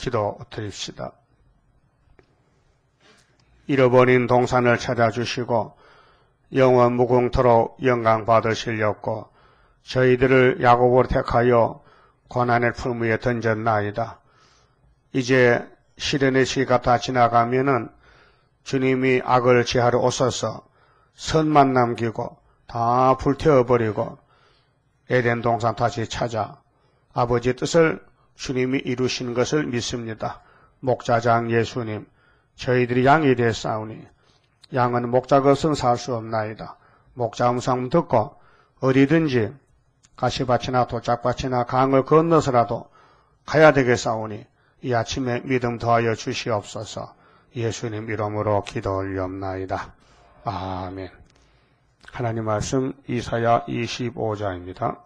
기도 드립시다. 잃어버린 동산을 찾아주시고 영원 무궁토록 영광 받으시려고 저희들을 야곱으로 택하여 고난의 품 위에 던졌나이다. 이제 시련의 시기가 다 지나가면은 주님이 악을 제하러 오셔서 선만 남기고 다 불태워버리고 에덴 동산 다시 찾아 아버지의 뜻을 주님이 이루신 것을 믿습니다. 목자장 예수님, 저희들이 양이 되사오니 양은 목자 것은 살 수 없나이다. 목자 음성 듣고 어디든지 가시밭이나 도짝밭이나 강을 건너서라도 가야 되겠사오니 이 아침에 믿음 더하여 주시옵소서. 예수님 이름으로 기도 올리옵나이다. 아멘. 하나님 말씀 이사야 25장입니다.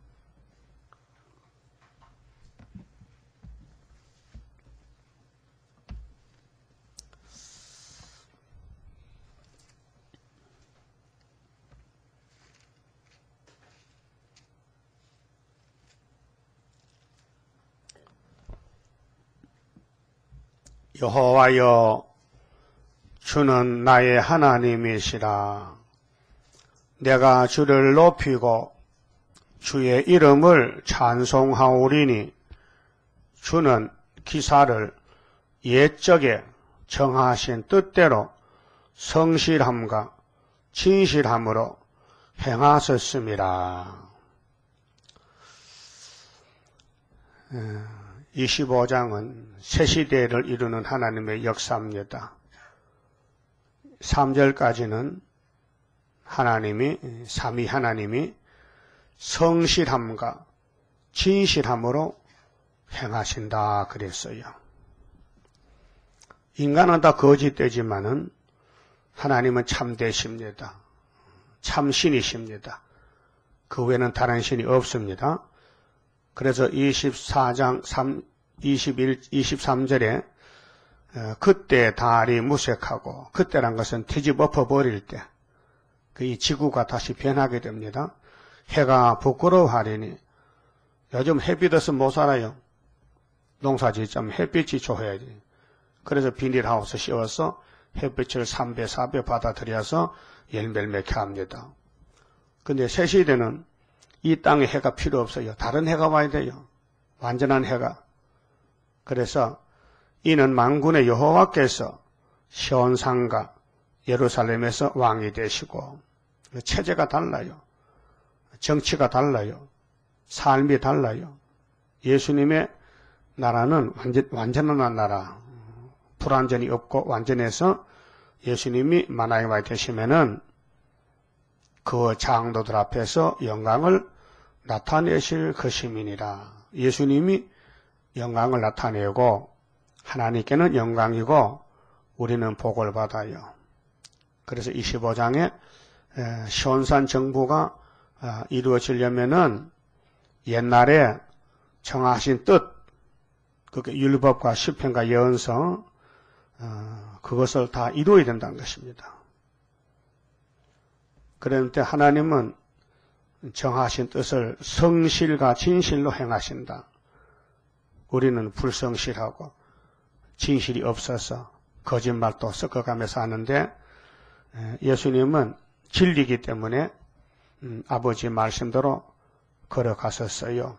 여호와여, 주는 나의 하나님이시라. 내가 주를 높이고 주의 이름을 찬송하오리니 주는 기사를 옛적에 정하신 뜻대로 성실함과 진실함으로 행하셨습니다. 25장은 새 시대를 이루는 하나님의 역사입니다. 3절까지는 삼위 하나님이 성실함과 진실함으로 행하신다 그랬어요. 인간은 다 거짓되지만은 하나님은 참되십니다. 참신이십니다. 그 외에는 다른 신이 없습니다. 그래서 24장 23절에 그때 달이 무색하고, 그때란 것은 뒤집어 버릴 때 이 지구가 다시 변하게 됩니다. 해가 부끄러워하리니, 요즘 햇빛 없으면 못 살아요. 농사 짓자면 햇빛이 좋아야지. 그래서 비닐하우스 씌워서 햇빛을 3배, 4배 받아들여서 열매를 맺게 합니다. 근데 새 시대는 이 땅에 해가 필요 없어요. 다른 해가 와야 돼요. 완전한 해가. 그래서 이는 만군의 여호와께서 시온산과 예루살렘에서 왕이 되시고, 체제가 달라요. 정치가 달라요. 삶이 달라요. 예수님의 나라는 완전한 나라, 불완전이 없고 완전해서 예수님이 만왕의 왕이 되시면은 그 장로들 앞에서 영광을 나타내실 것임이니라. 예수님이 영광을 나타내고 하나님께는 영광이고 우리는 복을 받아요. 그래서 25장에 시온산 정부가 이루어지려면은 옛날에 정하신 뜻, 그게 율법과 시편과 예언서, 그것을 다 이루어야 된다는 것입니다. 그런데 하나님은 정하신 뜻을 성실과 진실로 행하신다. 우리는 불성실하고 진실이 없어서 거짓말도 섞어가면서 하는데, 예수님은 진리이기 때문에 아버지 말씀대로 걸어갔었어요.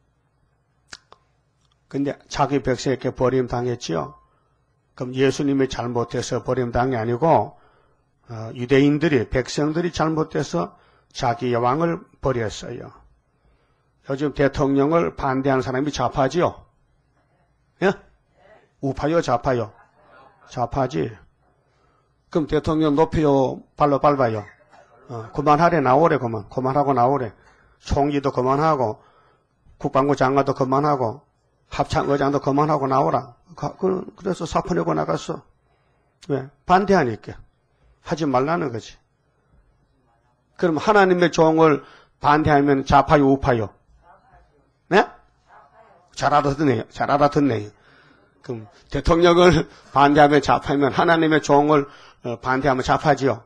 근데 자기 백성에게 버림당했지요. 그럼 예수님이 잘못해서 버림당이 아니고 유대인들이, 백성들이 잘못해서 자기의 왕을 버렸어요. 요즘 대통령을 반대하는 사람이 좌파지요? 예? 우파요, 좌파요? 좌파지. 그럼 대통령 높이요, 발로 밟아요? 그만하래, 나오래, 그만하고 나오래. 총리도 그만하고, 국방부 장관도 그만하고, 합창의장도 그만하고 나오라. 그래서 사표내고 나갔어. 왜? 반대하니까. 하지 말라는 거지. 그럼 하나님의 종을 반대하면 좌파요, 우파요? 네? 잘 알아듣네요. 그럼 대통령을 반대하면 좌파면 하나님의 종을 반대하면 좌파지요.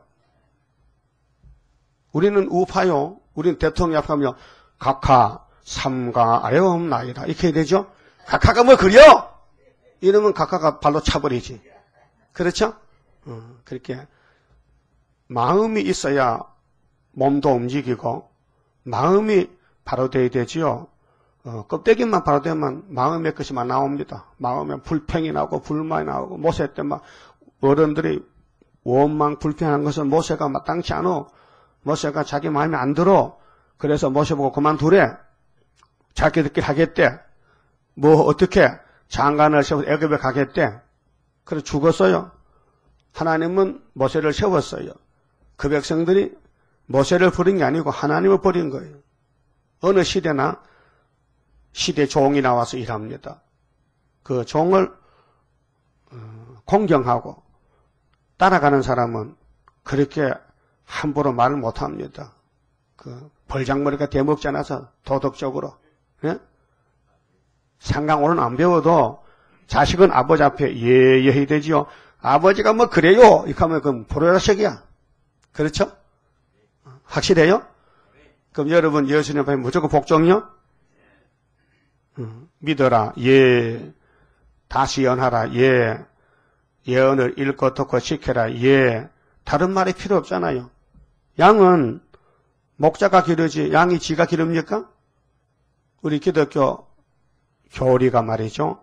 우리는 우파요. 우리는 대통령 앞하면 각하 삼가 아래옵나이다. 이렇게 해야 되죠? 각하가 뭐 그려? 이러면 각하가 발로 차버리지. 그렇죠? 그렇게 마음이 있어야 몸도 움직이고 마음이 바로 돼야 되지요. 껍데기만 바로 되면 마음의 것이만 나옵니다. 마음에 불평이 나오고 불만이 나오고 모세 때 막 어른들이 원망 불평한 것은 모세가 마땅치 않어. 모세가 자기 마음에 안 들어. 그래서 모세 보고 그만두래. 자기들끼리 하겠대. 뭐 어떻게 장관을 세워서 애굽에 가겠대. 그래서 죽었어요. 하나님은 모세를 세웠어요. 그 백성들이 모세를 버린 게 아니고 하나님을 버린 거예요. 어느 시대나 시대 종이 나와서 일합니다. 그 종을 공경하고 따라가는 사람은 그렇게 함부로 말을 못합니다. 그 벌장머리가 대먹지 않아서 도덕적으로. 예? 상강오는 안 배워도 자식은 아버지 앞에 예예해야 되지요. 아버지가 뭐 그래요 이렇게 하면 그건 보로자식이야. 그렇죠? 확실해요? 그럼 여러분 예수님 앞에 무조건 복종이요? 믿어라. 예. 다시 연하라. 예. 예언을 읽고 듣고 지켜라. 예. 다른 말이 필요 없잖아요. 양은 목자가 기르지 양이 지가 기릅니까? 우리 기독교 교리가 말이죠.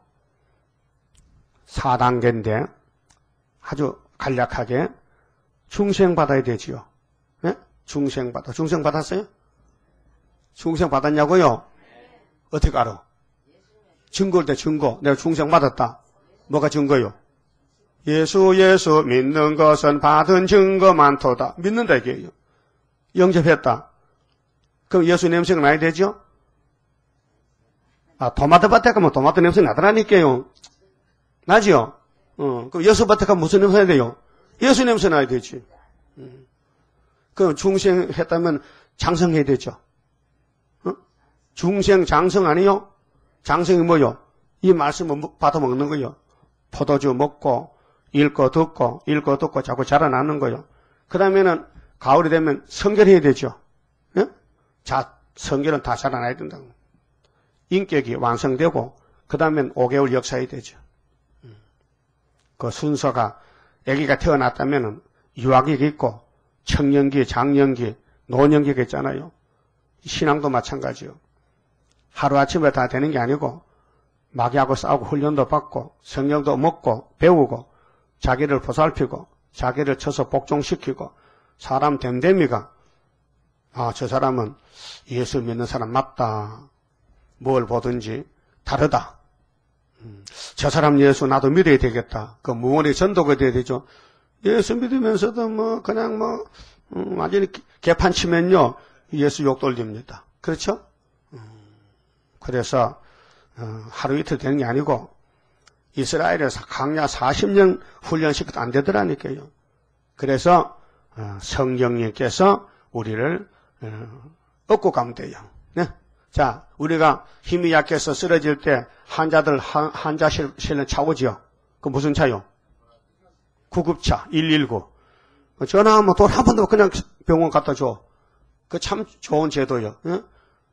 4단계인데 아주 간략하게 중생받아야 되지요. 네? 중생받아. 중생받았어요? 중생받았냐고요? 어떻게 알아? 증거일 때 증거. 내가 중생받았다. 뭐가 증거요? 예수 믿는 것은 받은 증거 많도다. 믿는다 이게요. 영접했다. 그럼 예수 냄새가 나야 되죠? 토마토 밭에 가면 토마토 냄새 나더라니까요. 나지요? 그럼 예수 밭에 가면 무슨 냄새 나야 돼요? 예수 냄새 나야 되지. 그럼 중생했다면 장성해야 되죠. 중생 장성 아니요? 장성이 뭐요? 이 말씀을 받아 먹는 거요. 포도주 먹고 읽고 듣고 자꾸 자라나는 거요. 그 다음에는 가을이 되면 성결해야 되죠. 예? 성결은 다 자라나야 된다고. 인격이 완성되고 그 다음엔 5개월 역사해야 되죠. 그 순서가 아기가 태어났다면 유아기가 있고 청년기, 장년기, 노년기가 있잖아요. 신앙도 마찬가지요. 하루아침에 다 되는 게 아니고 마귀하고 싸우고 훈련도 받고 성령도 먹고 배우고 자기를 보살피고 자기를 쳐서 복종시키고 사람 됨됨이가 저 사람은 예수 믿는 사람 맞다. 뭘 보든지 다르다. 저 사람 예수 나도 믿어야 되겠다. 그 무언의 전도가 돼야 되죠. 예수 믿으면서도 그냥 완전히 개판 치면요. 예수 욕 돌립니다. 그렇죠? 그래서 하루 이틀 되는 게 아니고 이스라엘에서 강야 40년 훈련시켜도 안 되더라니까요. 그래서 성령님께서 우리를 얻고 가면 돼요. 네? 자, 우리가 힘이 약해서 쓰러질 때 환자들 환자 실는 차 오지요. 그 무슨 차요? 구급차 119. 전화하면 돈 한 번도 그냥 병원 갖다 줘. 그 참 좋은 제도요. 예?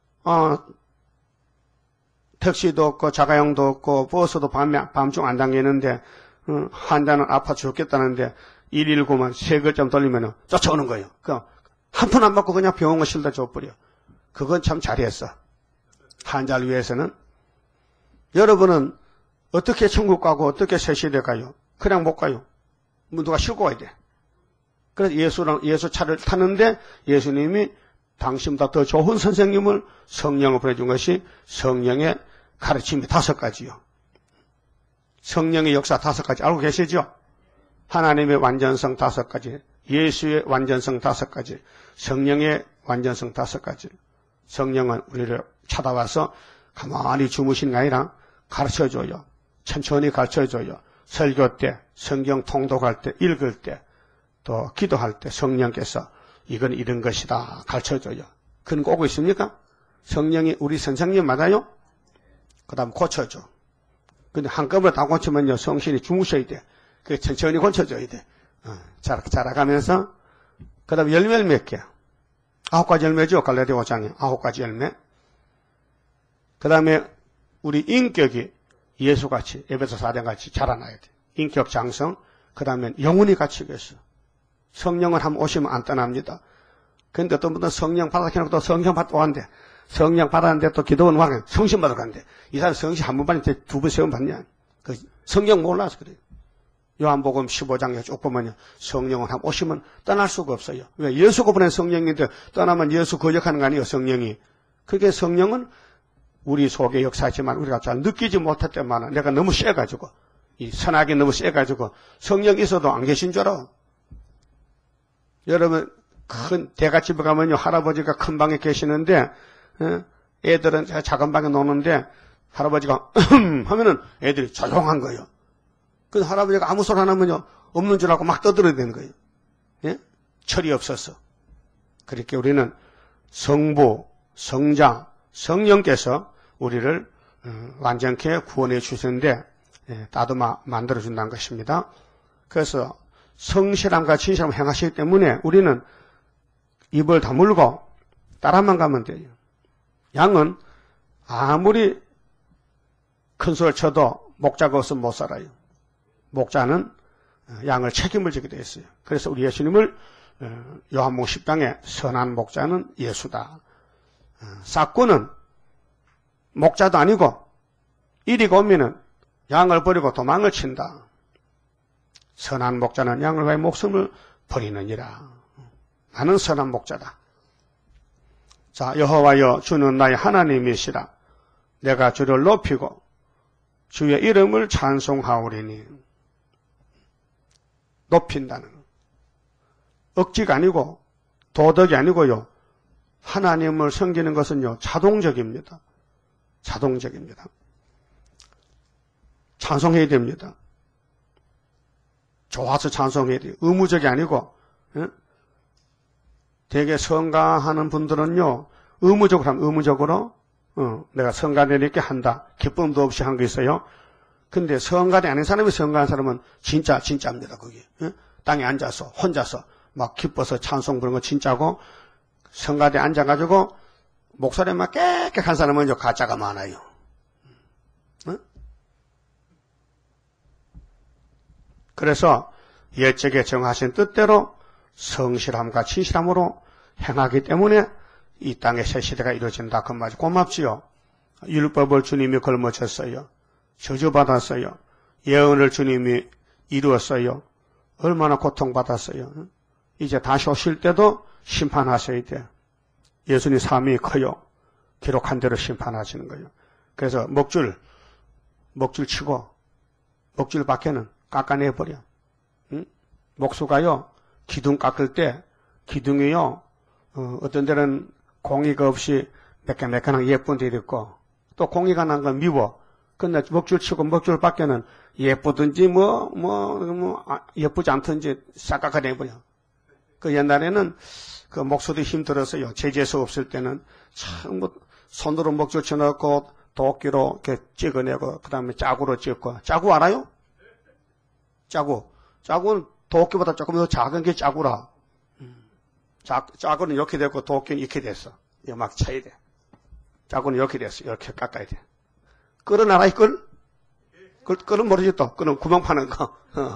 택시도 없고 자가용도 없고 버스도 밤중 안 다니는데 환자는 아파 죽겠다는데 119만 3글자만 돌리면 쫓아오는 거예요. 한 푼 안 받고 그냥 병원을 실다 줘버려. 그건 참 잘했어. 환자를 위해서는. 여러분은 어떻게 천국 가고 어떻게 새시대 가요? 그냥 못 가요. 누가 싣고 가야 돼. 그래서 예수 차를 타는데 예수님이 당신보다 더 좋은 선생님을 성령을 보내준 것이 성령의 가르침이 5가지요. 성령의 역사 5가지 알고 계시죠? 하나님의 완전성 5가지, 예수의 완전성 5가지, 성령의 완전성 5가지. 성령은 우리를 찾아와서 가만히 주무시는 게 아니라 가르쳐줘요. 천천히 가르쳐줘요. 설교 때, 성경 통독할 때, 읽을 때, 또 기도할 때 성령께서 이건 이런 것이다 가르쳐줘요. 그런 거 오고 있습니까? 성령이 우리 선생님 맞아요? 그 다음 고쳐줘. 근데 한꺼번에 다 고치면요 성신이 주무셔야 돼. 그 천천히 고쳐줘야 돼. 자라가면서 그 다음 열매를 몇 개? 9가지 열매죠. 갈라디아 5장에 9가지 열매. 그 다음에 우리 인격이 예수같이 에베소 4장같이 자라나야 돼. 인격 장성, 그 다음에 영혼이 갇히고 있어. 성령은 한번 오시면 안 떠납니다. 그런데 어떤 분들은 성령 받아놓고 또 성령 받고 간대. 성령 받았는데 또 기도원 왕에 성신 받으러 간대. 이 사람 성신 한 번 받는데 두 번, 세 번 받냐. 그 성령 몰라서 그래요. 요한복음 15장에 쭉 보면요. 성령은 한번 오시면 떠날 수가 없어요. 왜? 예수가 보낸 성령인데 떠나면 예수 거역하는 거 아니에요, 성령이. 그게 성령은 우리 속에 역사하지만 우리가 잘 느끼지 못했지만 내가 너무 세가지고, 이 선악이 너무 세가지고 성령 있어도 안 계신 줄 알아. 여러분, 큰 대갓집에 가면요, 할아버지가 큰 방에 계시는데, 애들은 작은 방에 노는데, 할아버지가, 하면은 애들이 조용한 거예요. 그 할아버지가 아무 소리 안 하면요, 없는 줄 알고 막 떠들어야 되는 거예요. 예? 철이 없어서. 그렇게 우리는 성부, 성자, 성령께서 우리를 완전케 구원해 주시는데, 다듬어 만들어준다는 것입니다. 그래서 성실함과 진실함을 행하시기 때문에 우리는 입을 다물고 따라만 가면 돼요. 양은 아무리 큰 소리를 쳐도 목자가 없으면 못 살아요. 목자는 양을 책임을 지게 되어 있어요. 그래서 우리 예수님을 요한복음 10장에 선한 목자는 예수다. 싹꾼은 목자도 아니고 이리가 오면은 양을 버리고 도망을 친다. 선한 목자는 양을 위하여 목숨을 버리느니라. 나는 선한 목자다. 자, 여호와여 주는 나의 하나님이시라. 내가 주를 높이고 주의 이름을 찬송하오리니. 높인다는 억지가 아니고 도덕이 아니고요. 하나님을 섬기는 것은요, 자동적입니다. 자동적입니다. 찬송해야 됩니다. 좋아서 찬송해야 돼요. 의무적이 아니고, 되게 성가하는 분들은요, 의무적으로 하면 의무적으로, 내가 성가되니까 한다. 기쁨도 없이 한 게 있어요. 근데 성가대 아닌 사람이 성가한 사람은 진짜입니다, 그게. 땅에 앉아서, 혼자서, 막 기뻐서 찬송 부르는 거 진짜고, 성가대 앉아가지고, 목소리만 깨끗한 사람은 가짜가 많아요. 그래서 옛적에 정하신 뜻대로 성실함과 진실함으로 행하기 때문에 이 땅의 새 시대가 이루어진다. 그 말이 고맙지요. 율법을 주님이 걸머쳤어요. 저주받았어요. 예언을 주님이 이루었어요. 얼마나 고통받았어요. 이제 다시 오실 때도 심판하셔야 돼. 예수님 삶이 커요. 기록한 대로 심판하시는 거예요. 그래서 먹줄 치고 먹줄 밖에는 깎아내버려. 목수가요, 기둥 깎을 때 기둥이요, 어떤 데는 공이가 없이 매끈매끈한 예쁜 데도 있고, 또 공이가 난 건 미워. 근데 먹줄 치고 먹줄 밖에는 예쁘든지 예쁘지 않든지 싹 깎아내버려. 그 옛날에는 그 목수도 힘들었어요. 제재소 없을 때는 참 손으로 먹줄 쳐놓고 도끼로 이렇게 찍어내고, 그 다음에 짜구로 찍고. 짜구 알아요? 짜구는 도끼보다 조금 더 작은 게 짜구라. 짜구는 이렇게 됐고 도끼는 이렇게 됐어. 이거 막 쳐야 돼. 짜구는 이렇게 됐어. 이렇게 깎아야 돼. 끓은 알아, 끓? 끓은 모르지 또. 끓은 구멍 파는 거.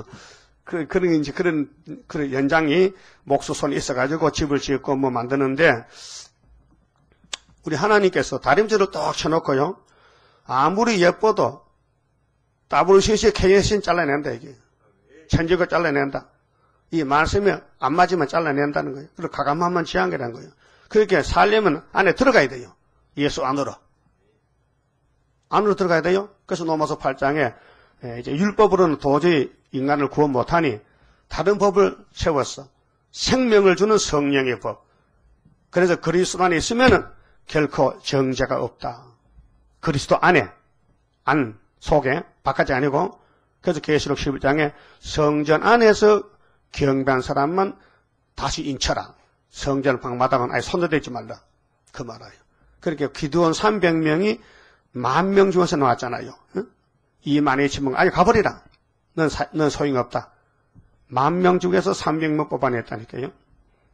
그런 연장이 목수 손이 있어가지고 집을 짓고 뭐 만드는데, 우리 하나님께서 다림질을 딱 쳐놓고요. 아무리 예뻐도 WCC KS는 잘라낸다, 이게. 천직을 잘라낸다. 이 말씀이 안 맞으면 잘라낸다는 거예요. 그리고 가감하면 지향이라는 거예요. 그렇게 살려면 안에 들어가야 돼요. 예수 안으로. 안으로 들어가야 돼요. 그래서 로마서 8장에 이제 율법으로는 도저히 인간을 구원 못하니 다른 법을 세웠어. 생명을 주는 성령의 법. 그래서 그리스도 안에 있으면은 결코 정죄가 없다. 그리스도 안에, 안, 속에, 바깥이 아니고, 그래서 계시록 11장에 성전 안에서 경배한 사람만 다시 인쳐라. 성전 방마당은 아예 손도 대지 말라. 그 말이에요. 그렇게 기드온 300명이 10,000명 중에서 나왔잖아요. 응? 2만의 지명 아예 가버리라. 넌 소용없다. 10,000명 중에서 300명 뽑아냈다니까요.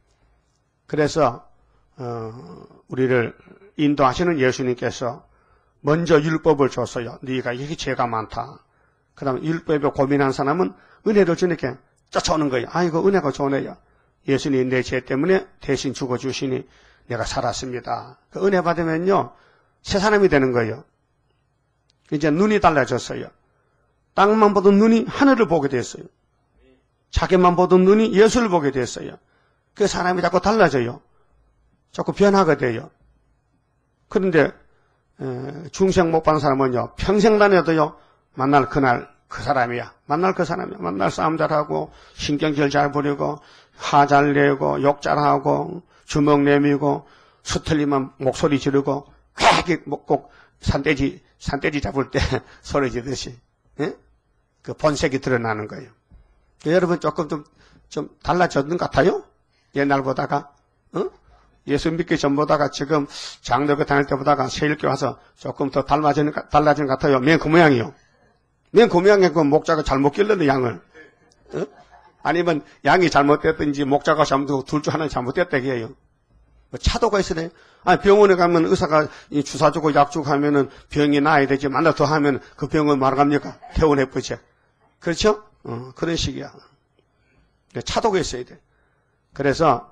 그래서 우리를 인도하시는 예수님께서 먼저 율법을 줬어요. 네가 이게 죄가 많다. 그 다음에 율법에 고민한 사람은 은혜를 주니까 쫓아오는 거예요. 아이고 은혜가 좋네요. 예수님이 내 죄 때문에 대신 죽어주시니 내가 살았습니다. 그 은혜 받으면요 새 사람이 되는 거예요. 이제 눈이 달라졌어요. 땅만 보던 눈이 하늘을 보게 됐어요. 자기만 보던 눈이 예수를 보게 됐어요. 그 사람이 자꾸 달라져요. 자꾸 변화가 돼요. 그런데 중생 못 받는 사람은요 평생 다녀도요 만날 그날 그 사람이야. 만날 그 사람이야. 만날 싸움 잘하고 신경질 잘 부리고 화 잘 내고 욕 잘하고 주먹 내밀고 수틀리면 목소리 지르고 꼭 산돼지 잡을 때 소리 지르듯이 그 본색이 드러나는 거예요. 여러분 조금 좀 달라졌는 것 같아요? 옛날보다가 예수 믿기 전보다가 지금 장로교 다닐 때보다가 세일교 와서 조금 더 달라진 것 같아요. 맨 그 모양이요. 맨 그 모양에 그 목자가 잘못 길렀네 양을. 아니면 양이 잘못됐든지 목자가 잘못되고 둘 중 하나는 잘못됐다 이게요. 뭐 차도가 있으래. 병원에 가면 의사가 주사 주고 약 주고 하면은 병이 나아야 되지. 만나 더 하면 그 병은 말합니까? 퇴원해버리지. 그렇죠? 그런 식이야. 차도가 있어야 돼. 그래서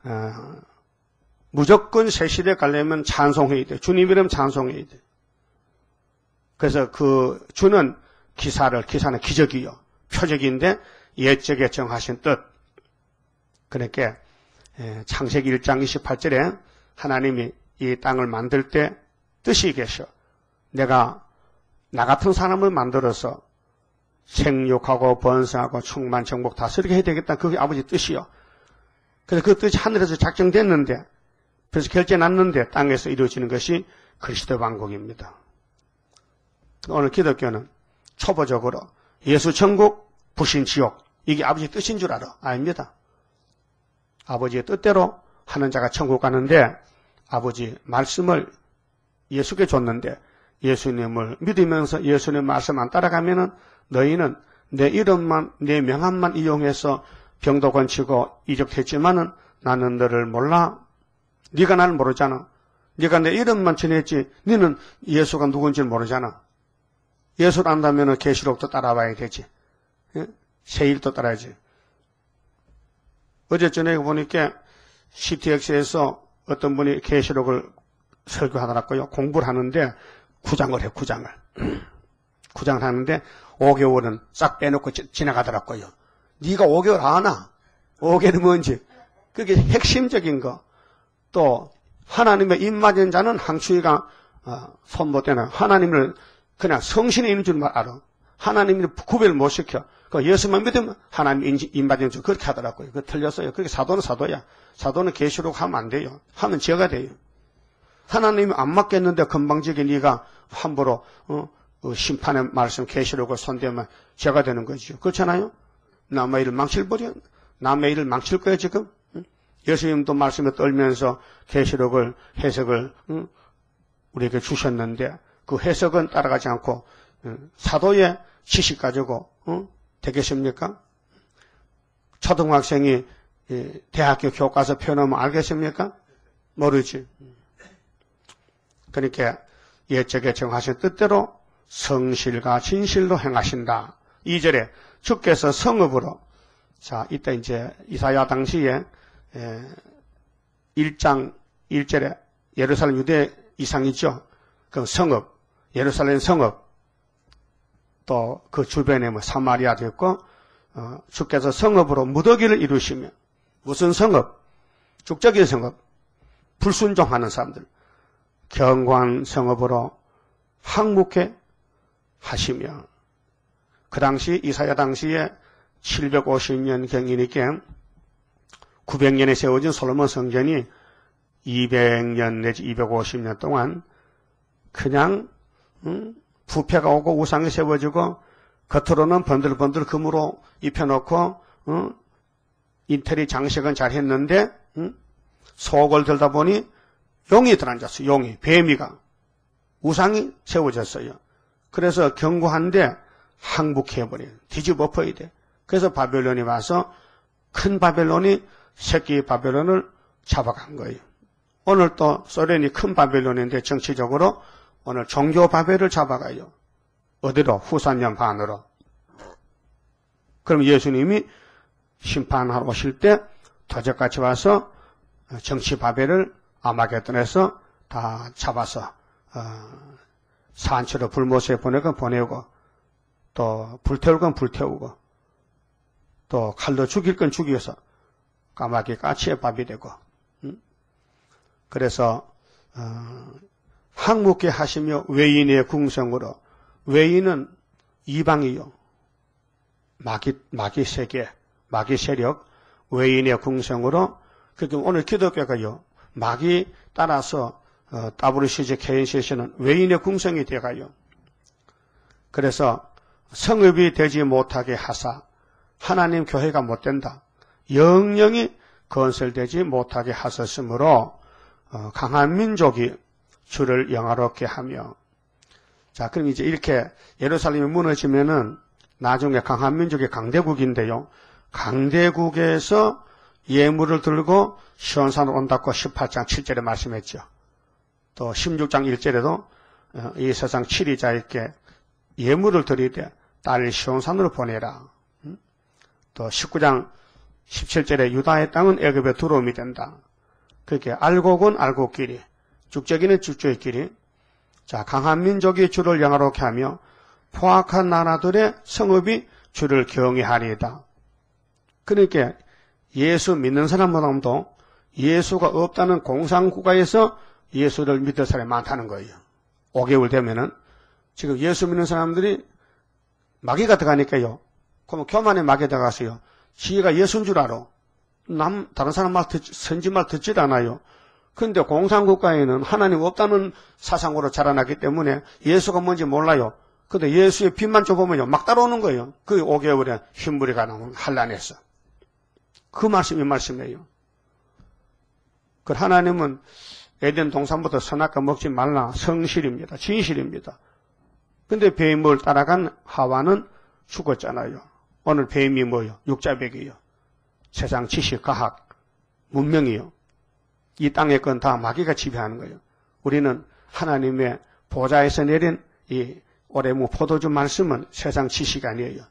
무조건 새 시대 가려면 찬송해야 돼. 주님 이름 찬송해야 돼. 그래서 그 주는 기사는 기적이요. 표적인데 옛적에 정하신 뜻. 그러니까 창세기 1장 28절에 하나님이 이 땅을 만들 때 뜻이 계셔. 내가 나 같은 사람을 만들어서 생육하고 번성하고 충만 정복 다스리게 해야 되겠다. 그게 아버지 뜻이요. 그래서 그 뜻이 하늘에서 작정됐는데 그래서 결제 났는데 땅에서 이루어지는 것이 그리스도 왕국입니다. 오늘 기독교는 초보적으로 예수 천국, 부신 지옥 이게 아버지 뜻인 줄 알아. 아닙니다. 아버지의 뜻대로 하는 자가 천국 가는데 아버지 말씀을 예수께 줬는데 예수님을 믿으면서 예수님 말씀만 따라가면은 너희는 내 이름만 내 명함만 이용해서 병도 건치고 이적했지만은 나는 너를 몰라. 네가 나를 모르잖아. 네가 내 이름만 전했지 너는 예수가 누군지 모르잖아. 예수를 안다면은 계시록도 따라와야 되지. 세일도 따라야지. 어제 저녁에 보니까 CTX에서 어떤 분이 계시록을 설교하더라고요. 공부를 하는데 9장을 해, 9장을. 9장을 하는데 5개월은 싹 빼놓고 지나가더라고요. 네가 5개월 아나? 5개월이 뭔지. 그게 핵심적인 거. 또 하나님의 입 맞은 자는 항추위가 손 못 대나. 하나님을 그냥 성신에 있는 줄 알아. 하나님을 구별 못 시켜. 그 예수만 믿으면 하나님 입 맞은 줄 그렇게 하더라고요. 그 틀렸어요. 그렇게 사도는 사도야. 사도는 계시록 하면 안 돼요. 하면 죄가 돼요. 하나님이 안 맞겠는데 건방지게 네가 함부로 심판의 말씀 계시록을 손대면 죄가 되는 거죠. 그렇잖아요. 남의 일을 망칠 거예요 지금. 예수님도 말씀에 떨면서 계시록을 해석을 우리에게 주셨는데 그 해석은 따라가지 않고 사도의 지식 가지고 되겠습니까? 초등학생이 대학교 교과서 펴놓으면 알겠습니까? 모르지. 그러니까 옛적에 정하신 뜻대로 성실과 진실로 행하신다. 2절에 주께서 성읍으로. 자, 이때 이제 이사야 당시에 1장 1절에 예루살렘 유대 이상이죠. 그 성읍, 예루살렘 성읍, 또 그 주변에 뭐 사마리아도 있고, 주께서 성읍으로 무더기를 이루시며, 무슨 성읍? 죽적인 성읍, 불순종하는 사람들, 견고한 성읍으로 항복해 하시며, 그 당시 이사야 당시에 750년 경이니까 900년에 세워진 솔로몬 성전이 200년 내지 250년 동안 그냥 부패가 오고 우상이 세워지고 겉으로는 번들번들 금으로 입혀놓고 인테리어 장식은 잘했는데 속을 들다 보니 용이 들어앉았어요. 용이, 뱀이가. 우상이 세워졌어요. 그래서 견고한데 항복해버려요. 뒤집어 엎어야 돼. 그래서 바벨론이 와서 큰 바벨론이 새끼 바벨론을 잡아간 거예요. 오늘 또 소련이 큰 바벨론인데 정치적으로 오늘 종교 바벨을 잡아가요. 어디로? 후산년 반으로. 그럼 예수님이 심판하러 오실 때 도적같이 와서 정치 바벨을 아마겟돈에서 다 잡아서 산채로 불못에 보내고 또 불태울 건 불태우고 또 칼로 죽일 건 죽여서 까마귀 까치의 밥이 되고 그래서 항목계 하시며 외인의 궁성으로 외인은 이방이요. 마귀 세계, 마귀 세력, 외인의 궁성으로 그렇게 오늘 기독교가요. 마귀 따라서 WCG KNCC는 외인의 궁성이 되어가요. 그래서 성읍이 되지 못하게 하사 하나님 교회가 못 된다. 영영이 건설되지 못하게 하셨으므로 강한 민족이 주를 영화롭게 하며 자 그럼 이제 이렇게 예루살렘이 무너지면은 나중에 강한 민족이 강대국인데요. 강대국에서 예물을 들고 시온산으로 온다고 18장 7절에 말씀했죠. 또 16장 1절에도 이 세상 7위자에게 예물을 드리되 딸 시온산으로 보내라. 또 19장 17절에 유다의 땅은 애굽의 두려움이 된다. 그렇게 알곡은 알곡끼리, 죽적이는 죽적이끼리. 자, 강한 민족이 주를 영화롭게 하며 포악한 나라들의 성읍이 주를 경외하리이다. 그러니까 예수 믿는 사람보다도 예수가 없다는 공산국가에서 예수를 믿을 사람이 많다는 거예요. 5개월 되면은 지금 예수 믿는 사람들이 마귀가 들어가니까요. 그러면 교만에 마귀 들어가서요. 지가 예수인 줄 알아. 다른 사람 말 선지 말 듣질 않아요. 그런데 공산국가에는 하나님 없다는 사상으로 자라나기 때문에 예수가 뭔지 몰라요. 근데 예수의 빛만 좁으면요. 막 따라오는 거예요. 그 5개월에 흰불이가 나오는 한란에서. 그 말씀이 말씀이에요. 그 하나님은 에덴 동산부터 선악과 먹지 말라. 성실입니다. 진실입니다. 근데 뱀을 따라간 하와는 죽었잖아요. 오늘 뱀이 뭐예요? 육자백이에요. 세상 지식, 과학, 문명이요. 이 땅의 건 다 마귀가 지배하는 거예요. 우리는 하나님의 보좌에서 내린 이 오레무 포도주 말씀은 세상 지식이 아니에요.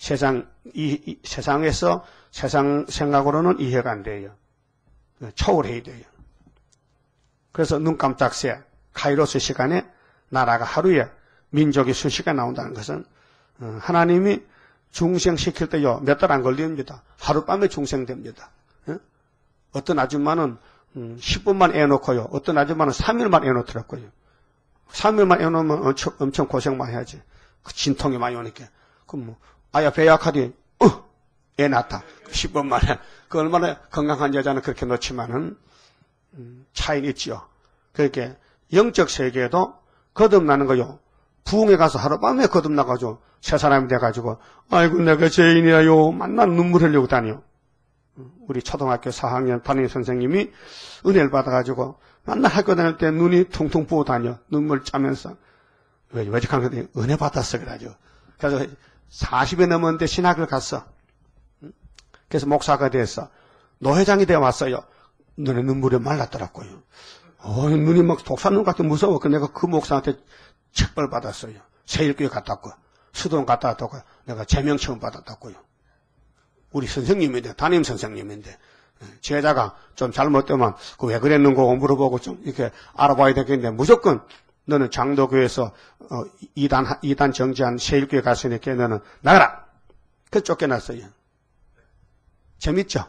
세상에서 세상 생각으로는 이해가 안 돼요. 초월해야 돼요. 그래서 눈 깜짝 새 카이로스 시간에 나라가 하루에 민족이 수시가 나온다는 것은 하나님이 중생시킬 때요 몇 달 안 걸립니다. 하룻밤에 중생됩니다. 어떤 아줌마는 10분만 애놓고요. 어떤 아줌마는 3일만 애놓더라고요. 3일만 애놓으면 엄청 고생만 해야지. 그 진통이 많이 오니까. 그럼 아야 배 약하디 애 낳다. 10분 만에. 그 얼마나 건강한 여자는 그렇게 놓지만은 차이는 있지요. 그렇게 영적 세계에도 거듭나는 거요. 부흥에 가서 하룻밤에 거듭나가지고 새 사람이 돼가지고 아이고 내가 죄인이야요. 만난 눈물 흘리고 다녀. 우리 초등학교 4학년 담임 선생님이 은혜를 받아가지고 맨날 학교 다닐 때 눈이 퉁퉁 부어 다녀. 눈물 짜면서. 왜직한 거더니 은혜 받았어. 그래가지고. 그래서 40에 넘었는데 신학을 갔어. 그래서 목사가 돼서 노회장이 되어 왔어요. 눈에 눈물이 말랐더라고요. 눈이 막 독사눈 같아 무서워. 내가 그 목사한테 책벌 받았어요. 세일교회 갔다 왔고, 수도원 갔다 왔다고 내가 제명 처음 받았다고요. 우리 선생님인데, 담임 선생님인데, 제자가 좀 잘못되면, 왜 그랬는고 물어보고 좀 이렇게 알아봐야 되겠는데, 무조건 너는 장도교에서, 이단 정지한 세일교회 갔으니까 너는 나가라! 그 쫓겨났어요. 재밌죠?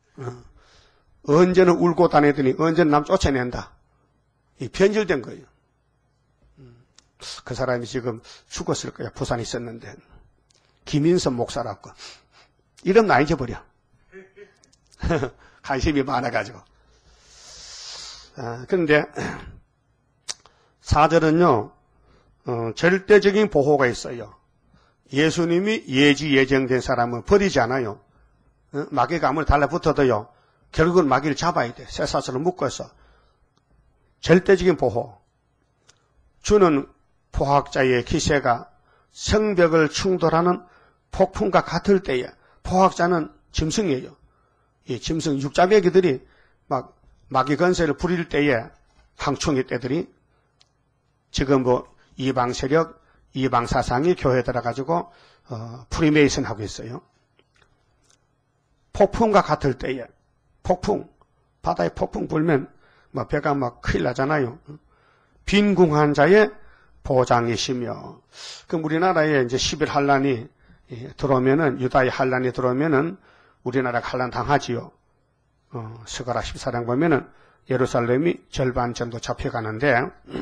언제는 울고 다니더니 언제는 남 쫓아낸다. 이 변질된 거예요. 그 사람이 지금 죽었을 거야. 부산에 있었는데. 김인선 목사라고. 이름 나 잊어버려. 관심이 많아가지고. 그런데 4절은요. 절대적인 보호가 있어요. 예수님이 예정된 사람은 버리지 않아요. 마귀가 아무리 달라붙어도요. 결국은 마귀를 잡아야 돼. 쇠사슬을 묶어서. 절대적인 보호. 주는 포학자의 기세가 성벽을 충돌하는 폭풍과 같을 때에 포학자는 짐승이에요. 이 짐승 육자배기들이 막 마귀 건세를 부릴 때에 항충이 떼들이 지금 뭐 이방 세력, 이방 사상이 교회에 들어가지고 프리메이슨 하고 있어요. 폭풍과 같을 때에 폭풍, 바다에 폭풍 불면 뭐 배가 막 큰일 나잖아요. 빈궁한 자의 보장이시며, 그럼 우리나라에 이제 10일 환란이 들어오면은, 유다의 환란이 들어오면은 우리나라가 환란 당하지요. 스가랴 14장 보면은 예루살렘이 절반 정도 잡혀가는데,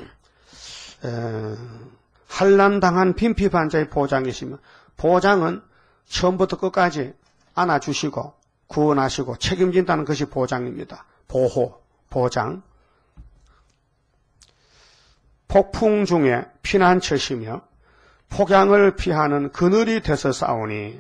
환란 당한 빈핍한 자의 보장이시며, 보장은 처음부터 끝까지 안아주시고 구원하시고 책임진다는 것이 보장입니다. 보호, 보장. 폭풍 중에 피난처시며 폭양을 피하는 그늘이 되서 싸우니.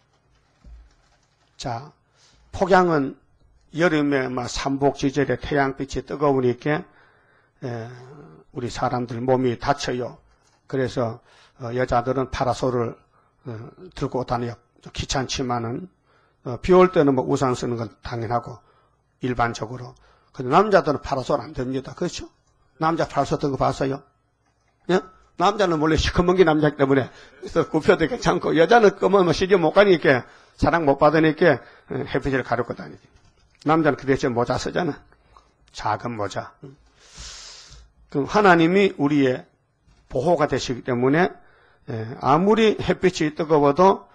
자, 폭양은 여름에 삼복지절에 태양빛이 뜨거우니까 우리 사람들 몸이 다쳐요. 그래서 여자들은 파라솔을 들고 다녀요. 귀찮지만은 비 올 때는 뭐 우산 쓰는 건 당연하고 일반적으로. 근데 남자들은 파라솔 안 됩니다. 그렇죠? 남자 파라솔 든 거 봤어요? 예? 남자는 원래 시커먼 게 남자이기 때문에 그래서 굽혀도 괜찮고, 여자는 검으면 시집 못 가니까, 사랑 못 받으니까 햇빛을 가르고 다니지. 남자는 그 대신 모자 쓰잖아. 작은 모자. 그럼 하나님이 우리의 보호가 되시기 때문에 아무리 햇빛이 뜨거워도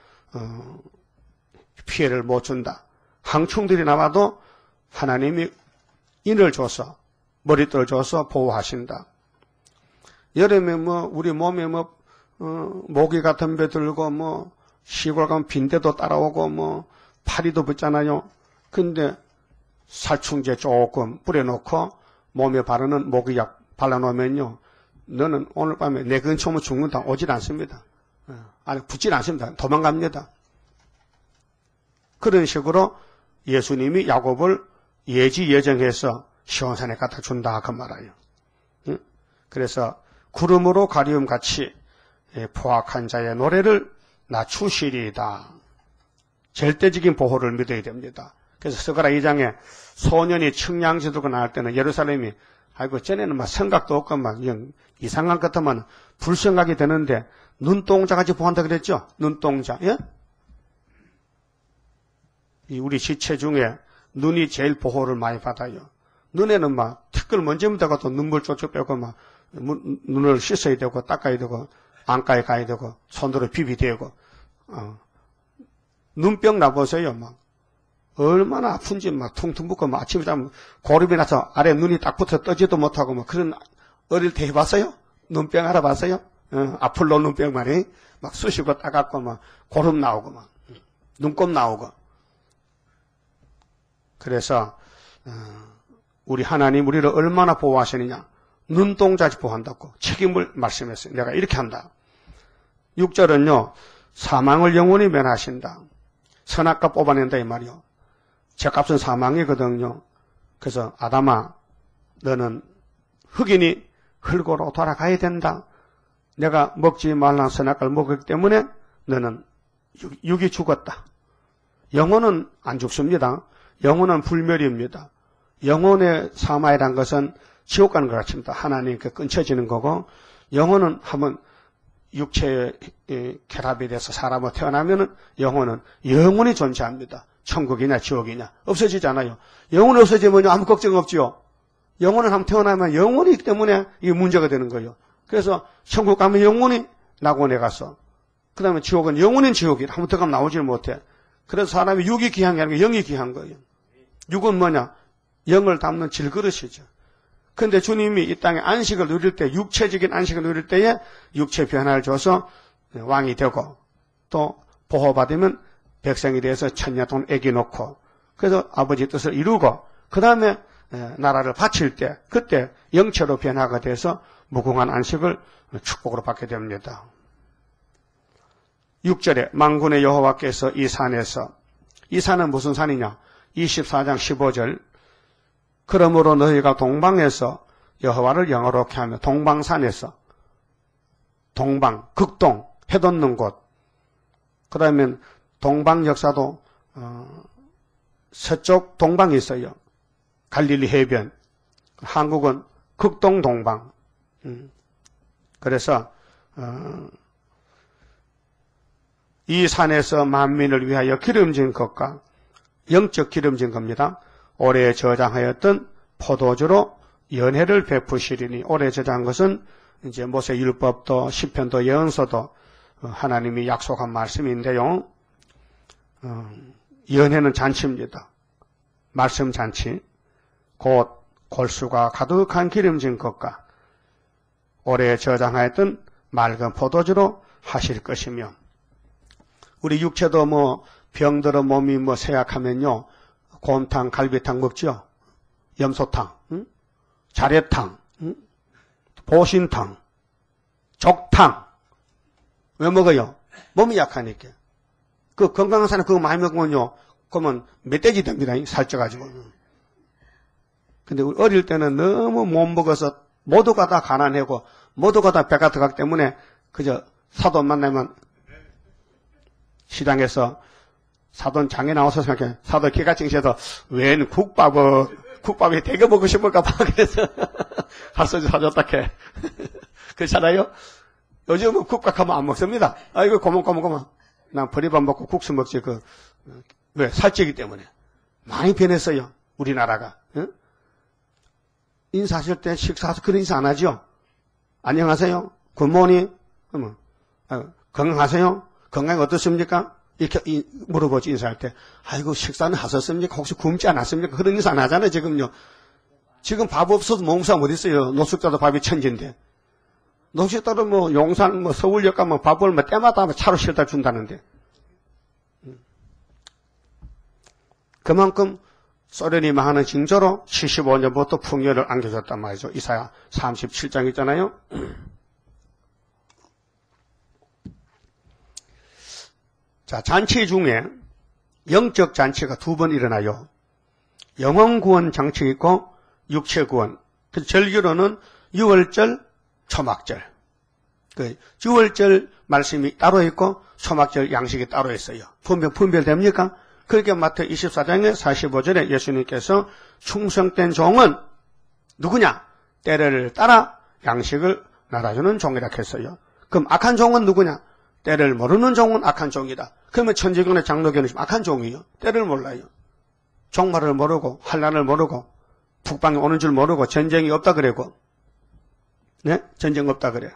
피해를 못 준다. 항충들이 나와도 하나님이 인을 줘서, 머리털을 줘서 보호하신다. 여름에 우리 몸에 모기 같은 배 들고 시골 가면 빈대도 따라오고 파리도 붙잖아요. 근데 살충제 조금 뿌려놓고 몸에 바르는 모기약 발라놓으면요, 너는 오늘 밤에 내 근처 오면 죽는다. 오질 않습니다. 아니, 붙질 않습니다. 도망갑니다. 그런 식으로 예수님이 야곱을 예지예정해서 시온산에 갖다 준다 그 말이에요. 그래서 구름으로 가리움같이 포악한 자의 노래를 낮추시리이다. 절대적인 보호를 믿어야 됩니다. 그래서 스가랴 2장에 소년이 청량지 들고 나올 때는 예루살렘이, 아이고 전에는 생각도 없고 이상한 것 같으면 불생각이 되는데 눈동자같이 보한다 그랬죠? 눈동자. 예? 우리 시체 중에 눈이 제일 보호를 많이 받아요. 눈에는 티끌 먼지면 되고 또 눈물 쪽쪽 빼고 눈을 씻어야 되고 닦아야 되고 안가에 가야 되고 손으로 비비 되고 눈병 나보세요. 얼마나 아픈지 퉁퉁 붓고 아침에 자면 고름이 나서 아래 눈이 딱 붙어 떠지도 못하고 그런 어릴 때 해봤어요? 눈병 알아봤어요? 아폴로 눈병 말이 쑤시고 따갑고 고름 나오고 눈곱 나오고. 그래서 우리 하나님 우리를 얼마나 보호하시느냐. 눈동자지 보호한다고 책임을 말씀했어요. 내가 이렇게 한다. 6절은요. 사망을 영원히 면하신다. 선악과 뽑아낸다 이 말이요. 죄값은 사망이거든요. 그래서 아담아 너는 흑인이 흙으로 돌아가야 된다. 내가 먹지 말란 선악과를 먹었기 때문에 너는 육이 죽었다. 영혼은 안 죽습니다. 영혼은 불멸입니다. 영혼의 사마이란 것은 지옥 가는 것 같습니다. 하나님께 끊쳐지는 거고, 영혼은 한번 육체의 결합이 돼서 사람으로 태어나면은 영혼은 영원히 존재합니다. 천국이냐 지옥이냐 없어지잖아요. 영혼이 없어지면 아무 걱정 없지요. 영혼은 한번 태어나면 영원히 있기 때문에 이게 문제가 되는 거예요. 그래서 천국 가면 영원히 낙원에 가서, 그 다음에 지옥은 영원히 지옥이라 한번 들어가면 나오질 못해. 그래서 사람이 육이 귀한 게 아니고 영이 귀한 거예요. 육은 뭐냐? 영을 담는 질그릇이죠. 그런데 주님이 이 땅에 안식을 누릴 때, 육체적인 안식을 누릴 때에 육체 변화를 줘서 왕이 되고, 또 보호받으면 백성이 돼서 천년 동안 애기 놓고, 그래서 아버지 뜻을 이루고, 그 다음에 나라를 바칠 때, 그때 영체로 변화가 돼서 무궁한 안식을 축복으로 받게 됩니다. 6절에 만군의 여호와께서 이 산에서, 이 산은 무슨 산이냐? 24장 15절. 그러므로 너희가 동방에서 여호와를 영화롭게 하며, 동방산에서, 동방, 극동, 해돋는 곳. 그 다음에 동방 역사도 서쪽 동방이 있어요. 갈릴리 해변. 한국은 극동 동방. 그래서 이 산에서 만민을 위하여 기름진 것과 영적 기름진 겁니다. 오래 저장하였던 포도주로 연회를 베푸시리니, 오래 저장한 것은 이제 모세 율법도 시편도 예언서도 하나님이 약속한 말씀인데요. 연회는 잔치입니다. 말씀 잔치. 곧 골수가 가득한 기름진 것과 오래 저장하였던 맑은 포도주로 하실 것이며, 우리 육체도 뭐 병들어 몸이 뭐 쇠약하면요, 곰탕, 갈비탕 먹죠. 염소탕, 자래탕, 보신탕, 족탕. 왜 먹어요? 몸이 약하니까. 그 건강한 사람 그거 많이 먹으면요, 그러면 멧돼지 됩니다. 살쪄가지고. 근데 우리 어릴 때는 너무 못 먹어서 모두가 다 가난하고 모두가 다 배가 들어가기 때문에 그저 사돈 만나면 시장에서 사돈 장에 나와서 생각해. 사돈 기가증시에서 웬 국밥이 되게 먹고 싶을까 봐. 그래서 할소지 사줬다 캐. 그렇잖아요? 요즘은 국밥 하면 안 먹습니다. 아이고, 고만. 난 보리밥 먹고 국수 먹지. 왜? 살찌기 때문에. 많이 변했어요. 우리나라가. 응? 인사하실 때 식사하서 그런 인사 안 하죠? 안녕하세요? 굿모닝? 건강하세요? 건강이 어떻습니까? 이렇게 물어보지, 인사할 때. 아이고, 식사는 하셨습니까? 혹시 굶지 않았습니까? 그런 인사 안 하잖아요, 지금요. 지금 밥 없어도 몸싸움 어디 있어요? 노숙자도 밥이 천지인데. 노숙자도 뭐, 용산, 뭐, 서울역 가면 밥을 뭐, 때마다 차로 실다 준다는데. 그만큼 소련이 망하는 징조로 75년부터 풍요를 안겨줬단 말이죠. 이사야 37장 있잖아요. 자, 잔치 중에 영적 잔치가 두 번 일어나요. 영혼 구원 잔치 있고 육체 구원. 그 절기로는 유월절, 초막절. 그 유월절 말씀이 따로 있고 초막절 양식이 따로 있어요. 분별됩니까? 그렇게 마태 24장의 45절에 예수님께서 충성된 종은 누구냐? 때를 따라 양식을 나눠주는 종이라 했어요. 그럼 악한 종은 누구냐? 때를 모르는 종은 악한 종이다. 그러면 천주교나 장로교는 악한 종이요. 때를 몰라요. 종말을 모르고 환난을 모르고 북방에 오는 줄 모르고 전쟁이 없다 그래고, 네? 전쟁 없다 그래요.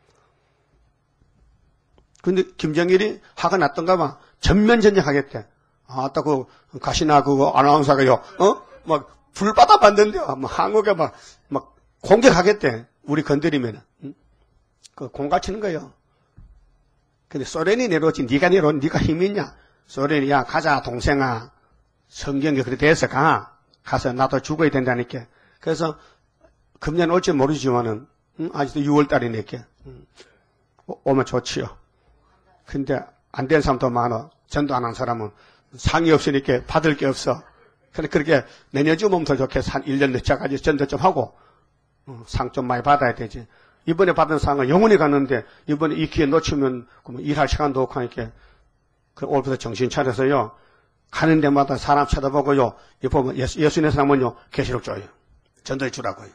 근데 김정일이 화가 났던가 봐. 전면 전쟁하겠대. 아따, 가시나 아나운서가요, 막, 불바다 만든대요. 한국에 막 공격하겠대. 우리 건드리면. 공 치는 거예요. 근데 소련이 내려오지, 네가 힘이 있냐? 소련이, 야, 가자, 동생아. 성경에 그렇게 돼서 가서 나도 죽어야 된다니까. 그래서, 금년 올지 모르지만은, 아직도 6월달이니까. 오면 좋지요. 근데, 안 된 사람도 많아. 전도 안 한 사람은. 상이 없으니까 받을 게 없어. 그렇게 내년쯤 오면 더 좋겠어. 한 1년 늦자까지 전도 좀 하고, 상 좀 많이 받아야 되지. 이번에 받은 상은 영원히 갔는데, 이번에 이 기회 놓치면, 일할 시간도 없고 하니까, 올부터 정신 차려서요, 가는 데마다 사람 쳐다보고요, 이 보면 예수님의 사람은요, 계시록 줘요. 전도해 주라고요.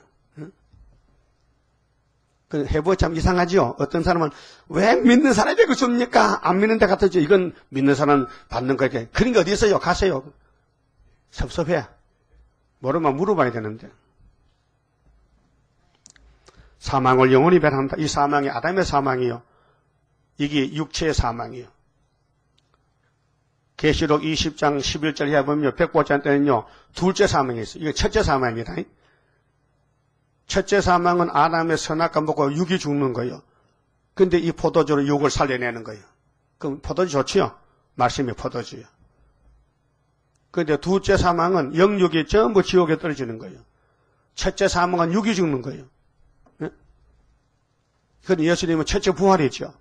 그 해보 참 이상하지요. 어떤 사람은 왜 믿는 사람에게 줍니까? 안 믿는 데 갖다 줘. 이건 믿는 사람 받는 거게. 그런 게 어디 있어요? 가세요. 섭섭해. 모르면 물어봐야 되는데. 사망을 영원히 배한다. 이 사망이 아담의 사망이요. 이게 육체의 사망이요. 계시록 20장 11절 해보면 백보자 때는요. 둘째 사망이 있어요. 이게 첫째 사망입니다. 첫째 사망은 아담의 선악과 먹고 육이 죽는 거예요. 근데 이 포도주로 육을 살려내는 거예요. 그럼 포도주 좋지요? 말씀이 포도주요. 근데 둘째 사망은 영육이 전부 지옥에 떨어지는 거예요. 첫째 사망은 육이 죽는 거예요. 네? 그런데 예수님은 첫째 부활이죠.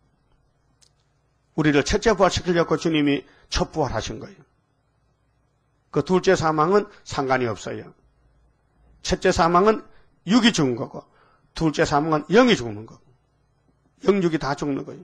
우리를 첫째 부활시키려고 주님이 첫 부활하신 거예요. 그 둘째 사망은 상관이 없어요. 첫째 사망은 육이 죽은 거고, 둘째 사망은 영이 죽는 거고, 영육이 다 죽는 거예요.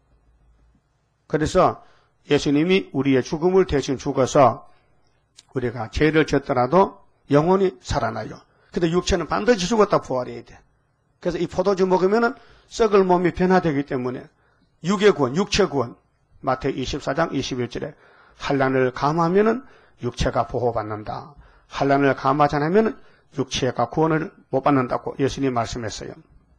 그래서 예수님이 우리의 죽음을 대신 죽어서 우리가 죄를 졌더라도 영원히 살아나요. 근데 육체는 반드시 죽었다 부활해야 돼. 그래서 이 포도주 먹으면은 썩을 몸이 변화되기 때문에 육의 구원, 육체 구원. 마태복음 24장 21절에 환난을 감하면은 육체가 보호받는다. 환난을 감하지 않으면 육체가 구원을 못 받는다고 예수님이 말씀했어요.